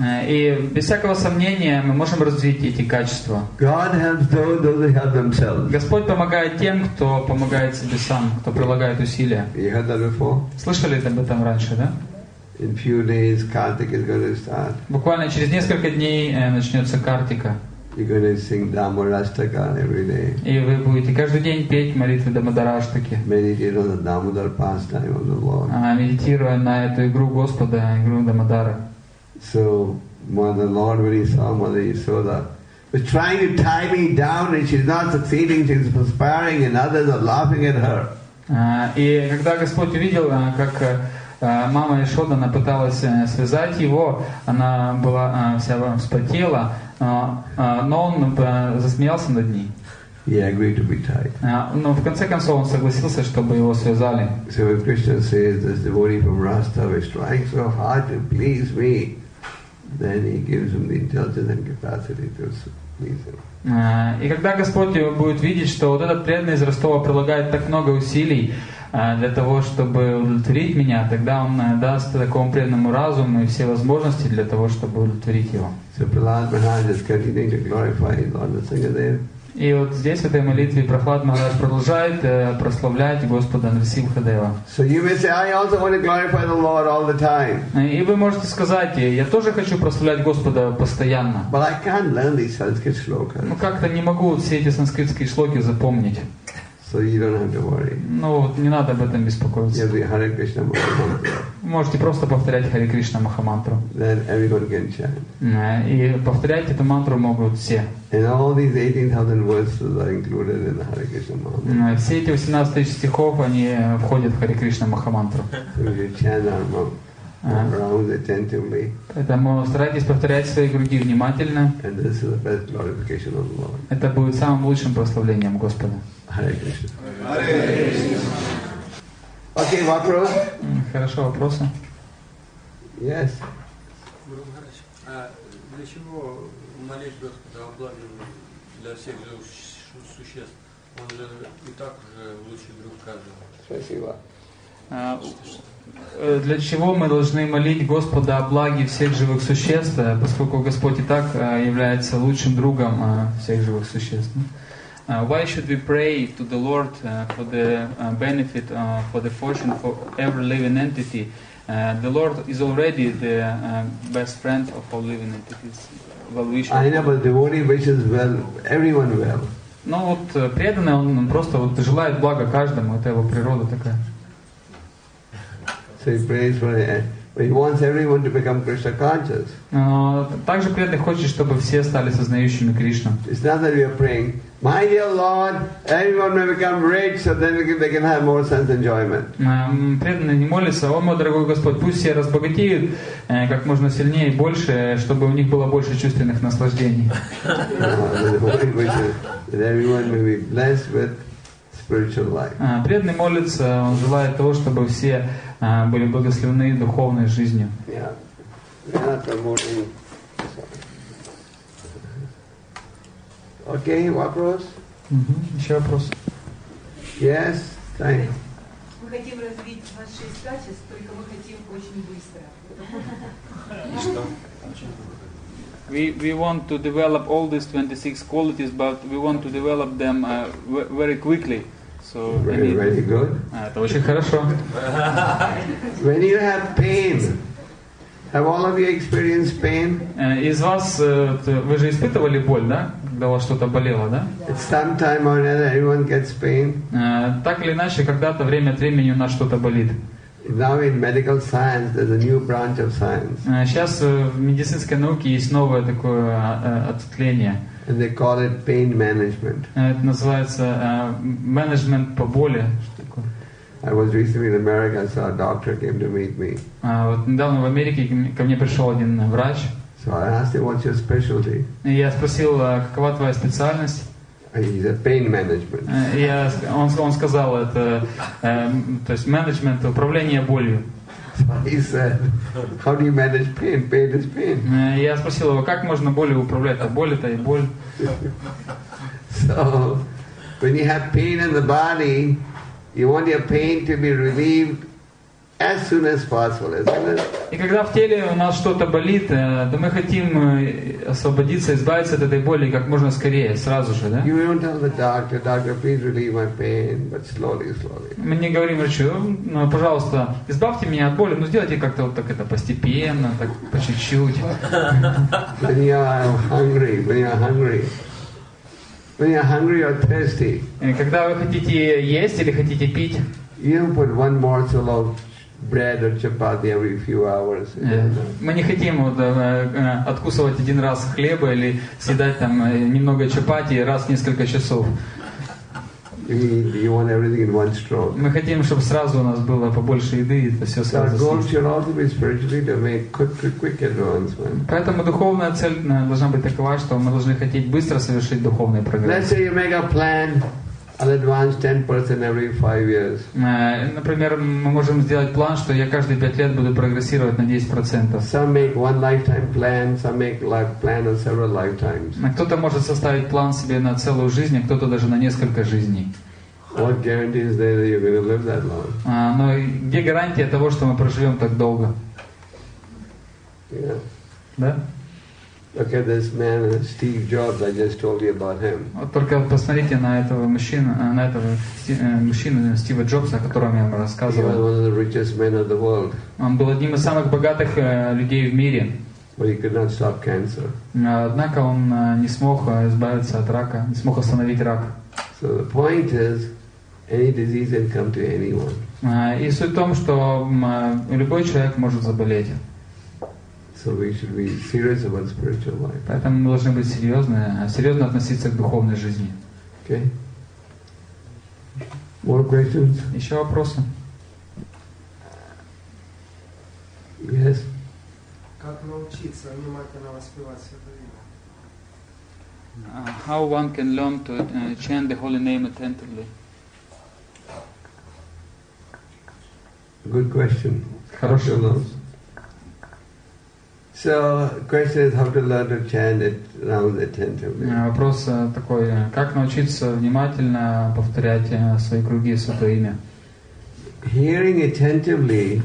И без всякого сомнения мы можем развить эти качества. God helps those, those who help themselves. Господь помогает тем, кто помогает себе сам, кто прилагает усилия. You heard that before? Слышали об этом раньше, да? In few days, Kartik is going to start. Буквально через несколько дней начнется Картика. You're going to sing Damodarastaka every day. И вы будете каждый день петь молитвы Дамодараштаки. Meditate on the Damodar pastime of the Lord. Медитируя на эту игру Господа, игру Дамодара. So, Mother Lord, when he saw Mother Yasoda, was trying to tie me down and she's not succeeding, she's perspiring and others are laughing at her. И когда Господь увидел, как э, мама Ишода, она пыталась э, связать его, она была э, вся вспотела, э, э, но он э, засмеялся над ней. He agreed to be tied. Э, но в конце концов он согласился, чтобы его связали. So when Krishna says this devotee from Rastava is trying so hard to please me, then he gives him the intelligence and capacity to please him. И когда Господь будет видеть, что вот этот преданный из Ростова прилагает так много усилий для того, чтобы удовлетворить меня, тогда Он даст такому преданному разуму и все возможности для того, чтобы удовлетворить его. So Prahlad Maharaj is continuing to glorify Lord Nrsimhadev. И вот здесь, в этой молитве, Прахлад Махарадж продолжает э, прославлять Господа Нрсимхадева. So you may say, I also want to glorify the Lord all the time. И вы можете сказать, я тоже хочу прославлять Господа постоянно. But I can't learn these Sanskrit shlokas. Ну как-то не могу все эти санскритские шлоки запомнить. So you don't have to worry. Ну вот не надо об этом You беспокоиться. have the Hare Krishna Mahamantra. Можете просто повторять Харе Кришна Махамантру. Then everyone can chant. И повторять эту мантру могут все. And all these eighteen thousand verses are included in the Hare Krishna Mahamantra. Все эти восемнадцать тысяч стихов, они входят в Харе Кришна Махамантру. So you chant our rounds attentively. Поэтому старайтесь повторять свои круги внимательно. And this is the best glorification of the Lord. Это будет самым лучшим прославлением Господа. Hare Krishna. Hare Krishna. Okay, вопрос? Хорошо, вопросы? Yes. Гуру Махарадж, а для чего молить Господа о благе для всех живых существ? Он же и так уже лучший друг каждого. Спасибо. Для чего мы должны молить Господа о благе всех живых существ, поскольку Господь и так является лучшим другом всех живых существ? Uh, why should we pray to the Lord uh, for the uh, benefit, uh, for the fortune for every living entity? Uh, the Lord is already the uh, best friend of all living entities. Well, we I know, but devotee wishes well, everyone well. Ну вот преданный, он просто вот желает блага каждому, это его природа такая. So he prays for it. He wants everyone to become Krishna conscious. Но также преданный хочет, чтобы все стали сознающими Кришну. It's not that we are praying, my dear Lord, everyone may become rich, so then they can have more sense enjoyment. Преданный не молится, о мой дорогой Господь, пусть все разбогатеют как можно сильнее и больше, чтобы у них было больше чувственных наслаждений. That everyone may be blessed with spiritual life. Преданный молится, он желает того, чтобы все были благословены духовной жизнью. Yeah. We are not promoting. Okay, вопрос? Mm-hmm. Еще вопрос? Yes, thank you. Мы хотим развить двадцать шесть качеств, только мы хотим очень быстро. We we want to develop all these twenty-six qualities, but we want to develop them uh, very quickly. So Very, very good. А, это очень хорошо. When you have pain, have all of you experienced pain? Из вас, вы же испытывали боль, да? Когда у вас что-то болело, да? At some time or another, everyone gets pain. Так или иначе, когда-то время от времени у нас что-то болит. Now in medical science, there's a new branch of science. Сейчас в медицинской науке есть новое такое ответвление. And they call it pain management. Это называется менеджмент по боли. I was recently in America, so a doctor came to meet me. Вот недавно в Америке ко мне пришел один врач. So I asked him, what's your specialty? И я спросил, какова твоя специальность? He said, pain management. Я, он, он сказал, это э, то есть менеджмент, управление болью. So he said, how do you manage pain? Pain is pain. Я спросил его, как можно болью управлять? А боль это и боль. So, when you have pain in the body, you want your pain to be relieved as soon as possible, isn't it? И когда в теле у нас что-то болит, то мы хотим освободиться, избавиться от этой боли как можно скорее, сразу же, да? You don't tell the doctor, doctor, please relieve my pain, but slowly, slowly. Мы не говорим врачу, ну, пожалуйста, избавьте меня от боли, но сделайте как-то вот так это постепенно, так по чуть-чуть. When you are hungry, when you are hungry, when you are hungry or thirsty, когда вы хотите есть или хотите пить, you don't put one morsel of bread or chapati every few hours. Мы не хотим вот, э, откусывать один раз хлеба или съедать там немного чапати раз в несколько часов. You, you want everything in one stroke. Мы хотим, чтобы сразу у нас было побольше еды, и это все So our сразу goal съесть. should also be spiritually to make quick, quick, quick advancement. Поэтому духовная цель э, должна быть такова, что мы должны хотеть быстро совершить духовный Let's прогресс. say you make a plan, I'll advance ten percent every five years. Э, Например, мы можем сделать план, что я каждые пять лет буду прогрессировать на десять процентов. Some make one lifetime plan, some make life plan on several lifetimes. А кто-то может составить план себе на целую жизнь, а кто-то даже на несколько жизней. What guarantee is there that you're going to live that long? А, Но где гарантия того, что мы проживем так долго? Yeah. Да? Look at this man, Steve Jobs. I just told you about him. Вот только посмотрите на этого мужчину, э, на этого Сти- э, мужчину Стива Джобса, о котором я вам He was рассказывал. one of the richest men of the world, Он был одним из самых богатых э, людей в мире. but he could not stop cancer. Э, Однако он э, не смог э, избавиться от рака, не смог остановить рак. So the point is, any disease can come to anyone. Э, И суть в том, что м, э, любой человек может заболеть. So we should be serious about spiritual life. Поэтому мы должны быть серьезны, э, серьезно относиться к духовной жизни. Okay? More questions? Еще вопросы? Yes? Как научиться внимательно воспевать Святое Имя? Uh, how one can learn to uh, chant the holy name attentively? Good question. Хороший How to learn. вопрос. So, question is how to learn to chant it around attentively. Uh, Вопрос uh, такой, uh, как научиться внимательно повторять uh, свои круги Святое Имя? Hearing attentively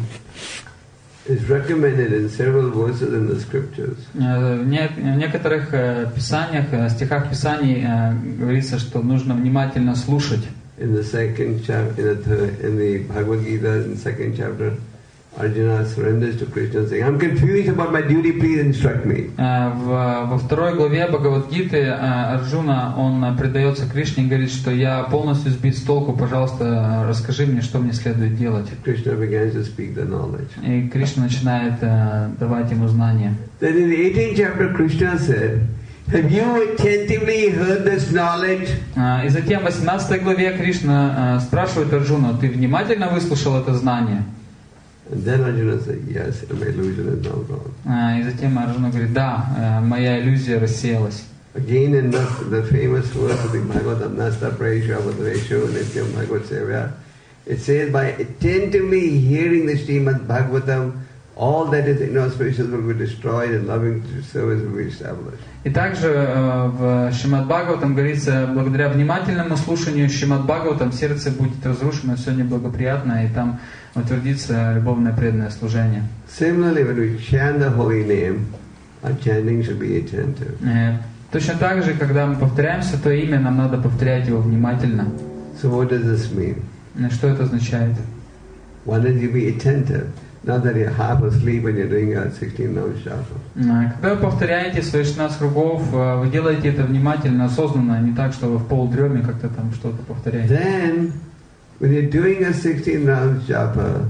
is recommended in several verses in the scriptures. Uh, В не- в некоторых uh, писаниях, uh, стихах Писаний uh, говорится, что нужно внимательно слушать. In the second chapter, in the third, in the Bhagavad Gita, in the second chapter, Arjuna surrenders to Krishna, saying, "I'm confused about my duty. Please instruct me." Uh, в- Во второй главе Бхагавад-гиты uh, Арджуна, он uh, предается Кришне и говорит, что я полностью сбит с толку, пожалуйста, uh, расскажи мне, что мне следует делать. Krishna begins to speak the knowledge. И Кришна начинает э, давать ему знания. Then in the eighteenth chapter, Krishna said, "Have you attentively heard this knowledge?" А, И затем в восемнадцатой главе Кришна э, спрашивает Арджуну, ты внимательно выслушал это знание? And then Arjuna said, "Yes, and my illusion is now gone." А, И затем Арджуна говорит, да, э, моя иллюзия рассеялась. Again, in the, the famous verse of the Bhagavatam, Nasta Praisha Vadreshu Nityam Bhagavad Sevya, it says, by attentively hearing the Srimad Bhagavatam, all that is inauspicious will be destroyed and loving service will be established. И также э, в Шримад Бхагаватам говорится, благодаря внимательному слушанию Шримад Бхагаватам сердце будет разрушено, все неблагоприятное, и там утвердится любовное преданное служение. Similarly, when we chant the holy name, our chanting should be attentive. Э, Точно так же, когда мы повторяем Святое Имя, нам надо повторять его внимательно. So what does this mean? Э, Что это означает? One is you be attentive, not that you're half asleep when you're doing a sixteen round japa. Э, Когда вы повторяете свои шестнадцать кругов, э, вы делаете это внимательно, осознанно, а не так, что вы в полудреме как-то там что-то повторяете. Then, when you're doing a sixteen round japa,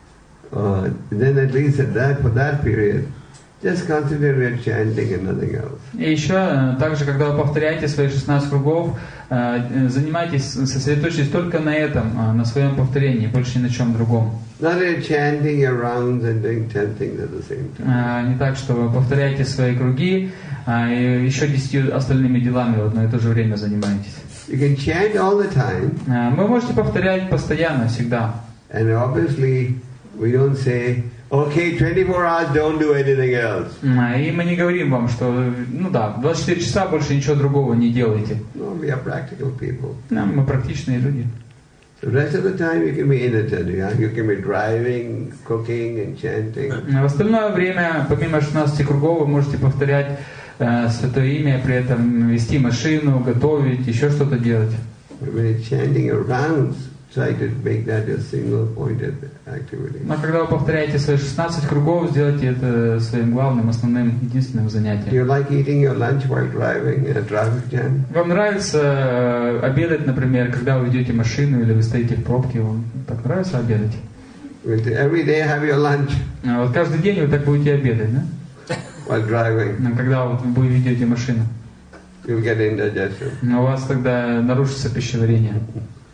uh, then at least at that, for that period, just concentrate on your chanting and nothing else. И еще, э, также, когда вы повторяете свои шестнадцать кругов, э, занимайтесь, сосредоточьтесь только на этом, э, на своем повторении, больше ни на чем другом. Not that you're chanting your rounds and doing ten things at the same time. Э, Не так, что вы повторяете свои круги, а и еще десятью остальными делами в одно и то же время занимаетесь. You can chant all the time, Э, Вы можете повторять постоянно, всегда. and obviously we don't say, okay, twenty-four hours, don't do anything else. Э, И мы не говорим вам, что, ну да, двадцать четыре часа больше ничего другого не делайте. No, we are practical people. Да, мы практичные люди. The rest of the time you can be inattentive. Yeah? You can be driving, cooking and chanting. В остальное время, помимо шестнадцати кругов, вы можете повторять э, Святое Имя, при этом вести машину, готовить, еще что-то делать. But when you're chanting your rounds, try to make that your single pointed activity. Но когда вы повторяете свои шестнадцать кругов, сделайте это своим главным, основным, единственным Do занятием. you like eating your lunch while driving in a traffic jam? Вам нравится э, обедать, например, когда вы ведете машину или вы стоите в пробке? Вам так нравится обедать? Every day have your lunch А вот каждый день вы так будете обедать, да? while driving. Ну, когда вот вы ведете машину. You'll get indigestion. Но у вас тогда нарушится пищеварение.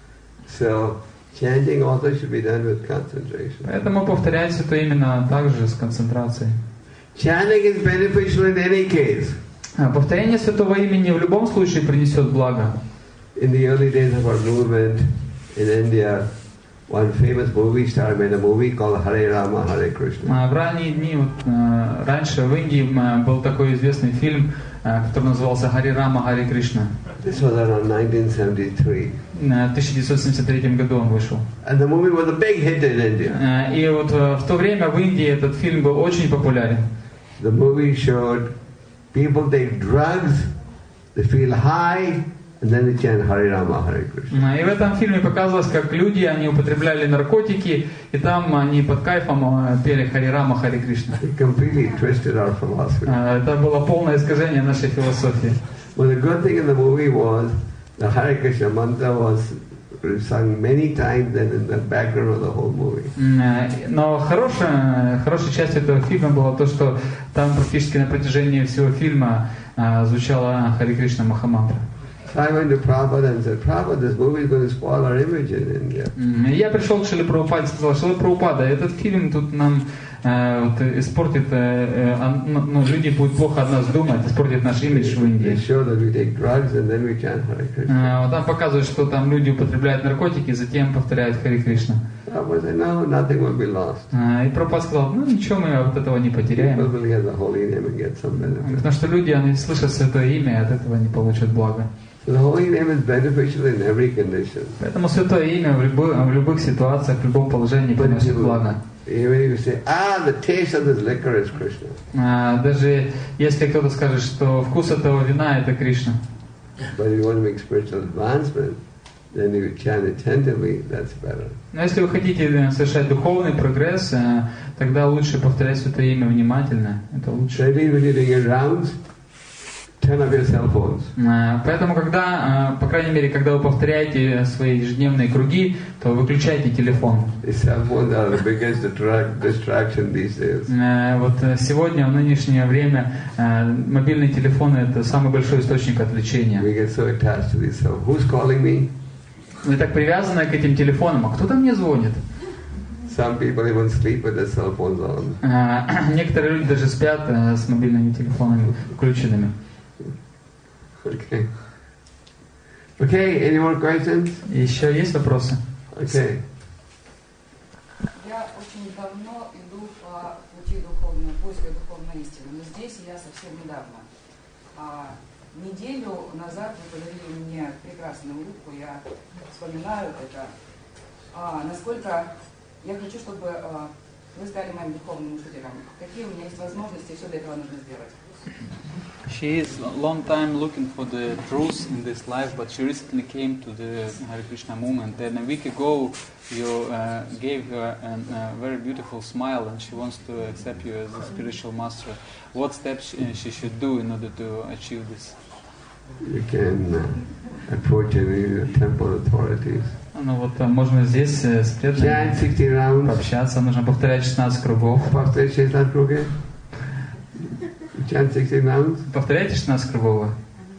So chanting also should be done with concentration. Поэтому повторять это именно так же с концентрацией. Chanting is beneficial in any case. Повторение святого имени в любом случае принесет благо. In the early days of our movement in India, one famous movie star made a movie called Hare Rama, Hare Krishna. В ранние дни, вот, раньше в Индии был такой известный фильм, который назывался «Харе Рама, Харе Кришна». This was around nineteen seventy-three. В тысяча девятьсот семьдесят третьем году он вышел. And the movie was a big hit in India. И вот в то время в Индии этот фильм был очень популярен. The movie showed people take drugs, they feel high, and then they chant Hare Rama, Hare Krishna. И в этом фильме показывалось, как люди, они употребляли наркотики, и там они под кайфом пели Харе Рама, Харе Кришна. It completely twisted our philosophy. Это было полное искажение нашей философии. Well, the good thing in the movie was the Hare Krishna mantra was sung many times and in the background of the whole movie. Но хорошая, хорошей частью этого фильма было то, что там практически на протяжении всего фильма звучала Харе Кришна Махамантра. So I went to Prabhupada and said, Prabhupada, this movie is going to spoil our image in India. Я пришел к Шриле Прабхупаде и сказал, Шрила Прабхупада, этот фильм тут нам э, вот, испортит, э, э, ну, люди будут плохо о нас думать, испортит наш имидж в Индии. They show that we take drugs and then we chant Hare Krishna. Э, там показывают, что там люди употребляют наркотики, затем повторяют Харе Кришна. Prabhupada said, no, nothing will be lost. Э, и Прабхупада сказал, ну ничего, мы от этого не потеряем. People will get the holy name and get some benefit. Потому что люди, они слышат святое имя, и от этого не получат блага. So the holy name is beneficial in every condition. Поэтому святое имя в любых, в любых ситуациях, в любом положении приносит благо. Even if you say, ah, the taste of this liquor is Krishna. А, даже если кто-то скажет, что вкус этого вина это Кришна. But if you want to make spiritual advancement, then if you chant attentively, that's better. Но если вы хотите совершать духовный прогресс, тогда лучше повторять святое имя внимательно. Это лучше. So when you're doing your rounds, turn off your cell phones. Поэтому, когда, по крайней мере, когда вы повторяете свои ежедневные круги, то выключайте телефон. Cell phones are the biggest distraction these days. Вот сегодня, в нынешнее время, мобильные телефоны — это самый большой источник отвлечения. We get so attached to these cell phones. Who's calling me? Мы так привязаны к этим телефонам. А кто-то мне звонит? Some people even sleep with their cell phones on. Некоторые люди даже спят с мобильными телефонами включенными. Okay. Okay, any more questions? Еще есть вопросы? Okay. Я очень давно иду по пути духовного, поиска духовной истины, но здесь я совсем недавно. А, неделю назад вы подарили мне прекрасную улыбку, я вспоминаю это. А, насколько я хочу, чтобы а, вы стали моим духовным учителем. Какие у меня есть возможности, все для этого нужно сделать? She is a long time looking for the truth in this life, but she recently came to the Hare Krishna movement. And a week ago, you uh, gave her a uh, very beautiful smile, and she wants to accept you as a spiritual master. What steps she, she should do in order to achieve this? You can uh, approach any of the temple authorities. Ну вот можно здесь с преданными пообщаться, нужно повторять шестнадцать кругов. Повторять шестнадцать кругов. Chant sixteen rounds. Повторяйте шестнадцать кругов.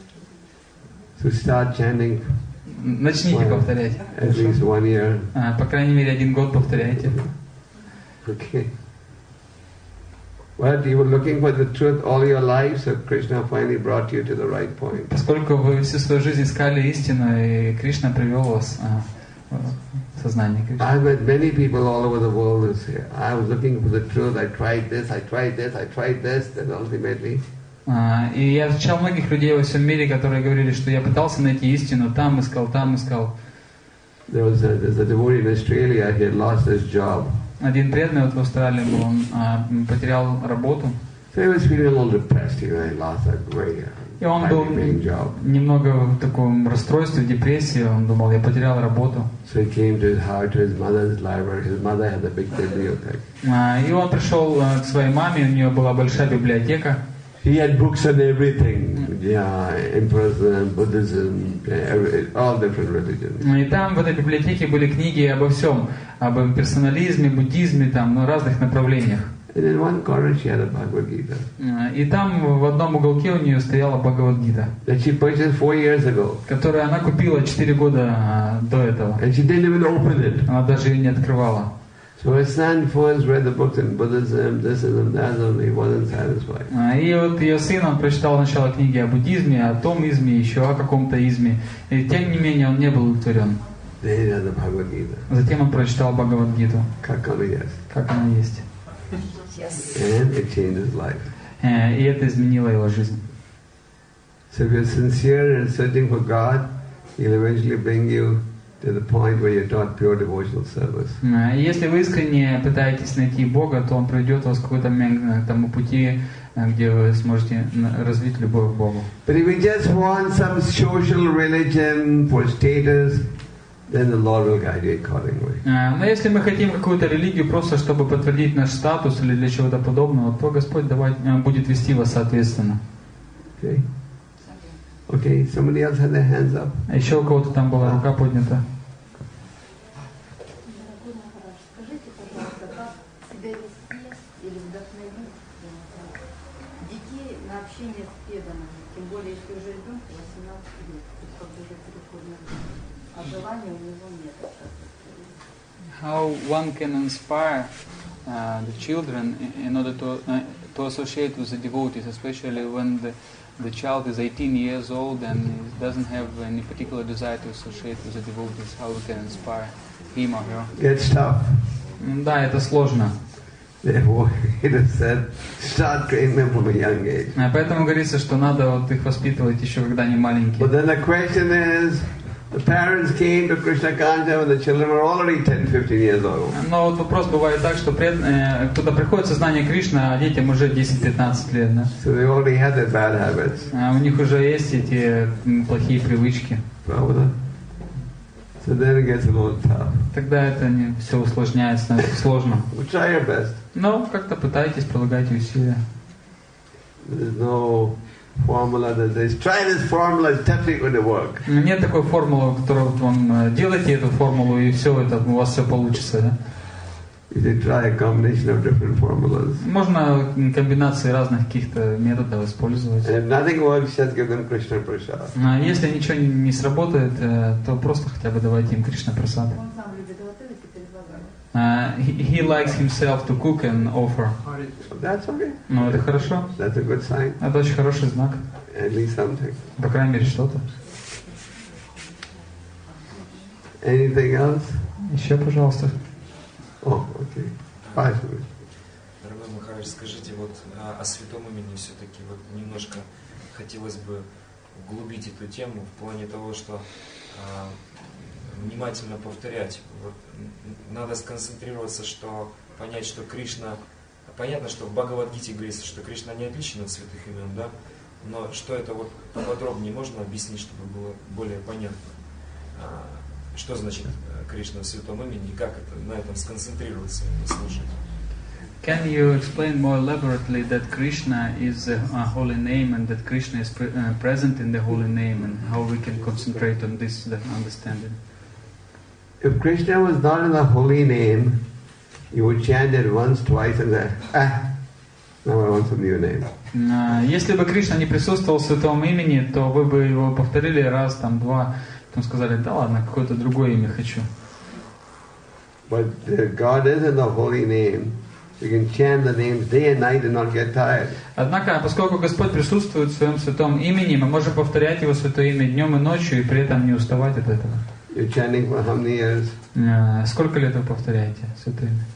So start chanting. Начните well, повторять. At least one year. А, по крайней мере один год повторяйте. Okay. Well, you were looking for the truth all your life, so Krishna finally brought you to the right point. Поскольку вы всю свою жизнь искали истину, и Кришна привел вас а, в сознание Кришны. I've met many people all over the world who say, I was looking for the truth, I tried this, I tried this, I tried this, and ultimately. А, и я встречал многих людей во всем мире, которые говорили, что я пытался найти истину, там искал, там искал. There was a, there's a devotee in Australia, he had lost his job. Один преданный вот в Австралии был, он а, потерял работу. So he was feeling a little depressed, you know, he lost a great, и он был немного в таком расстройстве, в депрессии, он думал, я потерял работу. So he came to his house, to his mother's library. His mother had a big bibliothèque. А, и он пришел к своей маме, у нее была большая библиотека. He had books on everything, yeah, Emperor's Buddhism, all different religions. И там в этой библиотеке были книги обо всем, об имперсонализме, буддизме, там, ну, разных направлениях. And in one corner she had a Bhagavad Gita И там в одном уголке у нее стояла Бхагавад-гита, that she purchased four years ago. которую она купила четыре года а, до этого. And she didn't even open it. Она даже ее не открывала. So her son first read the books in Buddhism, this and that, and he wasn't satisfied. А, И вот ее сын, он прочитал сначала книги о буддизме, о том изме, еще о каком-то изме. И тем не менее он не был удовлетворен. Then he read the Bhagavad Gita. Затем он прочитал Бхагавад-гиту, Как оно есть. как она есть. And it changed his life. Э, И это изменило его жизнь. So if you're sincere in searching for God, He'll eventually bring you to the point where you're taught pure devotional service. Э, и Если вы искренне пытаетесь найти Бога, то Он приведет вас к какому-то момент, к тому пути, э, где вы сможете на- развить любовь к Богу. But if you just want some social religion for status, then the Lord will guide you accordingly. Э, Но если мы хотим какую-то религию просто, чтобы подтвердить наш статус или для чего-то подобного, то Господь давать, э, будет вести вас соответственно. Okay? Okay, somebody else had their hands up. А еще у кого-то там была рука поднята. Дорогой Махарадж, скажите, пожалуйста, как себя вести или вдохновить детей на общение с преданными, тем более, если уже ребенку восемнадцать лет, то есть как бы уже переходный возраст, а желания у него нет общаться. How one can inspire uh, the children in order to uh, to associate with the devotees, especially when the the child is eighteen years old and doesn't have any particular desire to associate with the devotees. How we can inspire him or her? It's tough. М, Да, это сложно. Therefore, it is said, start training them from a young age. А Поэтому говорится, что надо вот их воспитывать еще когда они But маленькие. then the question is, the parents came to Krishna Kanja when the children were already ten, fifteen years old. Но вот вопрос бывает так, что пред, э, когда приходит сознание Кришны, а детям уже десять-пятнадцать лет, да? So they already had their bad habits. А у них уже есть эти м, плохие привычки. Prabhupada. So then it gets a little tough. Тогда это не все усложняется, становится сложно. Well, try your best. Но как-то пытайтесь, прилагайте усилия. There's no formula that says, try this formula, it's definitely going to work. Нет такой формулы, которую вот вам э, делайте эту формулу и все, это у вас все получится, да? You should try a combination of different formulas. Можно м, комбинации разных каких-то методов использовать. And if nothing works, just give them Krishna Prasad. А если ничего не, не сработает, э, то просто хотя бы давайте им Кришна Прасад. Он сам любит готовить и предлагать. Uh, he, he likes himself to cook and offer. So that's okay. Ну, это хорошо. That's a good sign. Это очень хороший знак. At least something. По крайней мере, что-то. Anything else? Еще, пожалуйста. Oh, okay. Five minutes. Дорогой Махарадж, скажите вот а, о святом имени все-таки вот немножко хотелось бы углубить эту тему в плане того, что а, внимательно повторять. Вот, м, надо сконцентрироваться, что понять, что Кришна, понятно, что в Бхагавад-гите говорится, что Кришна не отличен от святых имен, да, но что это вот поподробнее можно объяснить, чтобы было более понятно, а, что значит Кришна в святом имени и как это, на этом сконцентрироваться и слушать. Can you explain more elaborately that Krishna is a, a holy name and that Krishna is pre- uh, present in the holy name and how we can concentrate on this that understanding? If Krishna was not in the holy name, you would chant it once, twice, and then, ah, now I want some new name. А, Если бы Кришна не присутствовал в святом имени, то вы бы его повторили раз, там, два, потом сказали, да ладно, какое-то другое имя хочу. But uh, God is in the holy name. You can chant the names day and night and not get tired. Однако, поскольку Господь присутствует в своем святом имени, мы можем повторять его святое имя днем и ночью и при этом не уставать от этого. You're chanting for how many years? А, Сколько лет вы повторяете святое имя?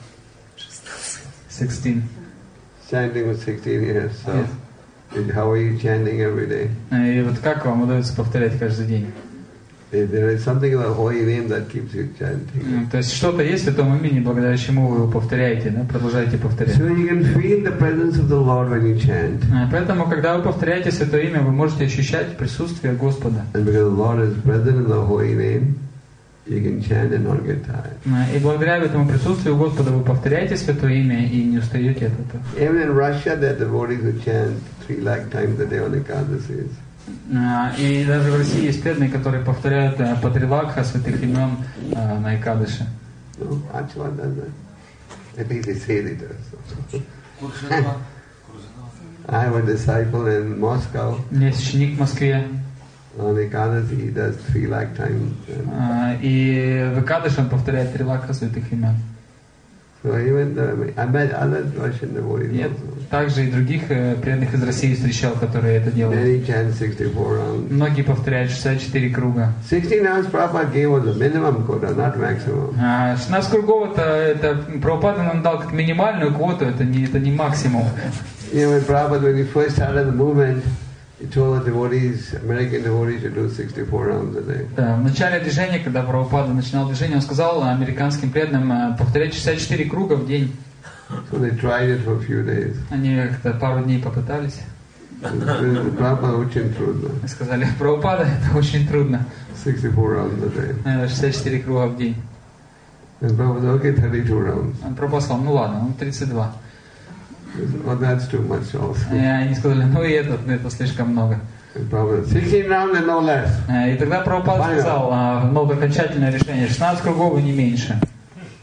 Sixteen. Chanting for sixteen years. So, Yes. and how are you chanting every day? И вот как вам удается повторять каждый день? There is something in the holy name that keeps you chanting. М, То есть что-то есть в этом имени, благодаря чему вы его повторяете, да? Продолжаете повторять. So you can feel the presence of the Lord when you chant. А, Поэтому, когда вы повторяете святое имя, вы можете ощущать присутствие Господа. And because the Lord is present in the holy name, you can chant and not get tired. А, И благодаря этому присутствию Господа вы повторяете святое имя и не устаете от этого. Even in Russia, there are devotees who chant three lakh times a day on Ekadasis. А, И даже в России есть преданные, которые повторяют а, по три лакха святых имен а, на Экадыше. No, Archibald does that. At least they say they do. So. I have a disciple in Moscow. У меня есть ученик в Москве, On Ekadasi, he does three lakh times. а, и в Экадыш он повторяет три лака святых имен. So even the, I met other Russian devotees Я also. также и других э, преданных из России встречал, которые это делают. Many chant sixty-four rounds. Многие повторяют шестьдесят четыре круга. sixteen rounds Prabhupada gave was the minimum quota, not maximum. А, шестнадцать кругов это, это Прабхупада нам дал как минимальную квоту, это не, это не максимум. You know, when Prabhupada, when he first started the movement, he told the devotees, American devotees, to do sixty-four rounds a day. Да, в начале движения, когда Прабхупада начинал движение, он сказал американским преданным э, повторять шестьдесят четыре круга в день. So they tried it for a few days. Они как-то пару дней попытались. Prabhupada очень трудно. И сказали, Прабхупада, это очень трудно. sixty-four rounds a day. Э, шестьдесят четыре круга в день. And Prabhupada, okay, thirty-two rounds. А Прабхупада сказал, ну ладно, ну тридцать два. Oh, that's too much also. И они сказали, ну и это, это слишком много. And Prabhupada, sixteen rounds and no less. Э, И тогда Прабхупада сказал, а, ну, окончательное решение, шестнадцать кругов и не меньше.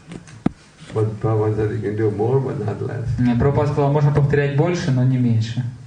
But Prabhupada said you can do more, but not less. Э, Прабхупада сказал, можно повторять больше, но не меньше.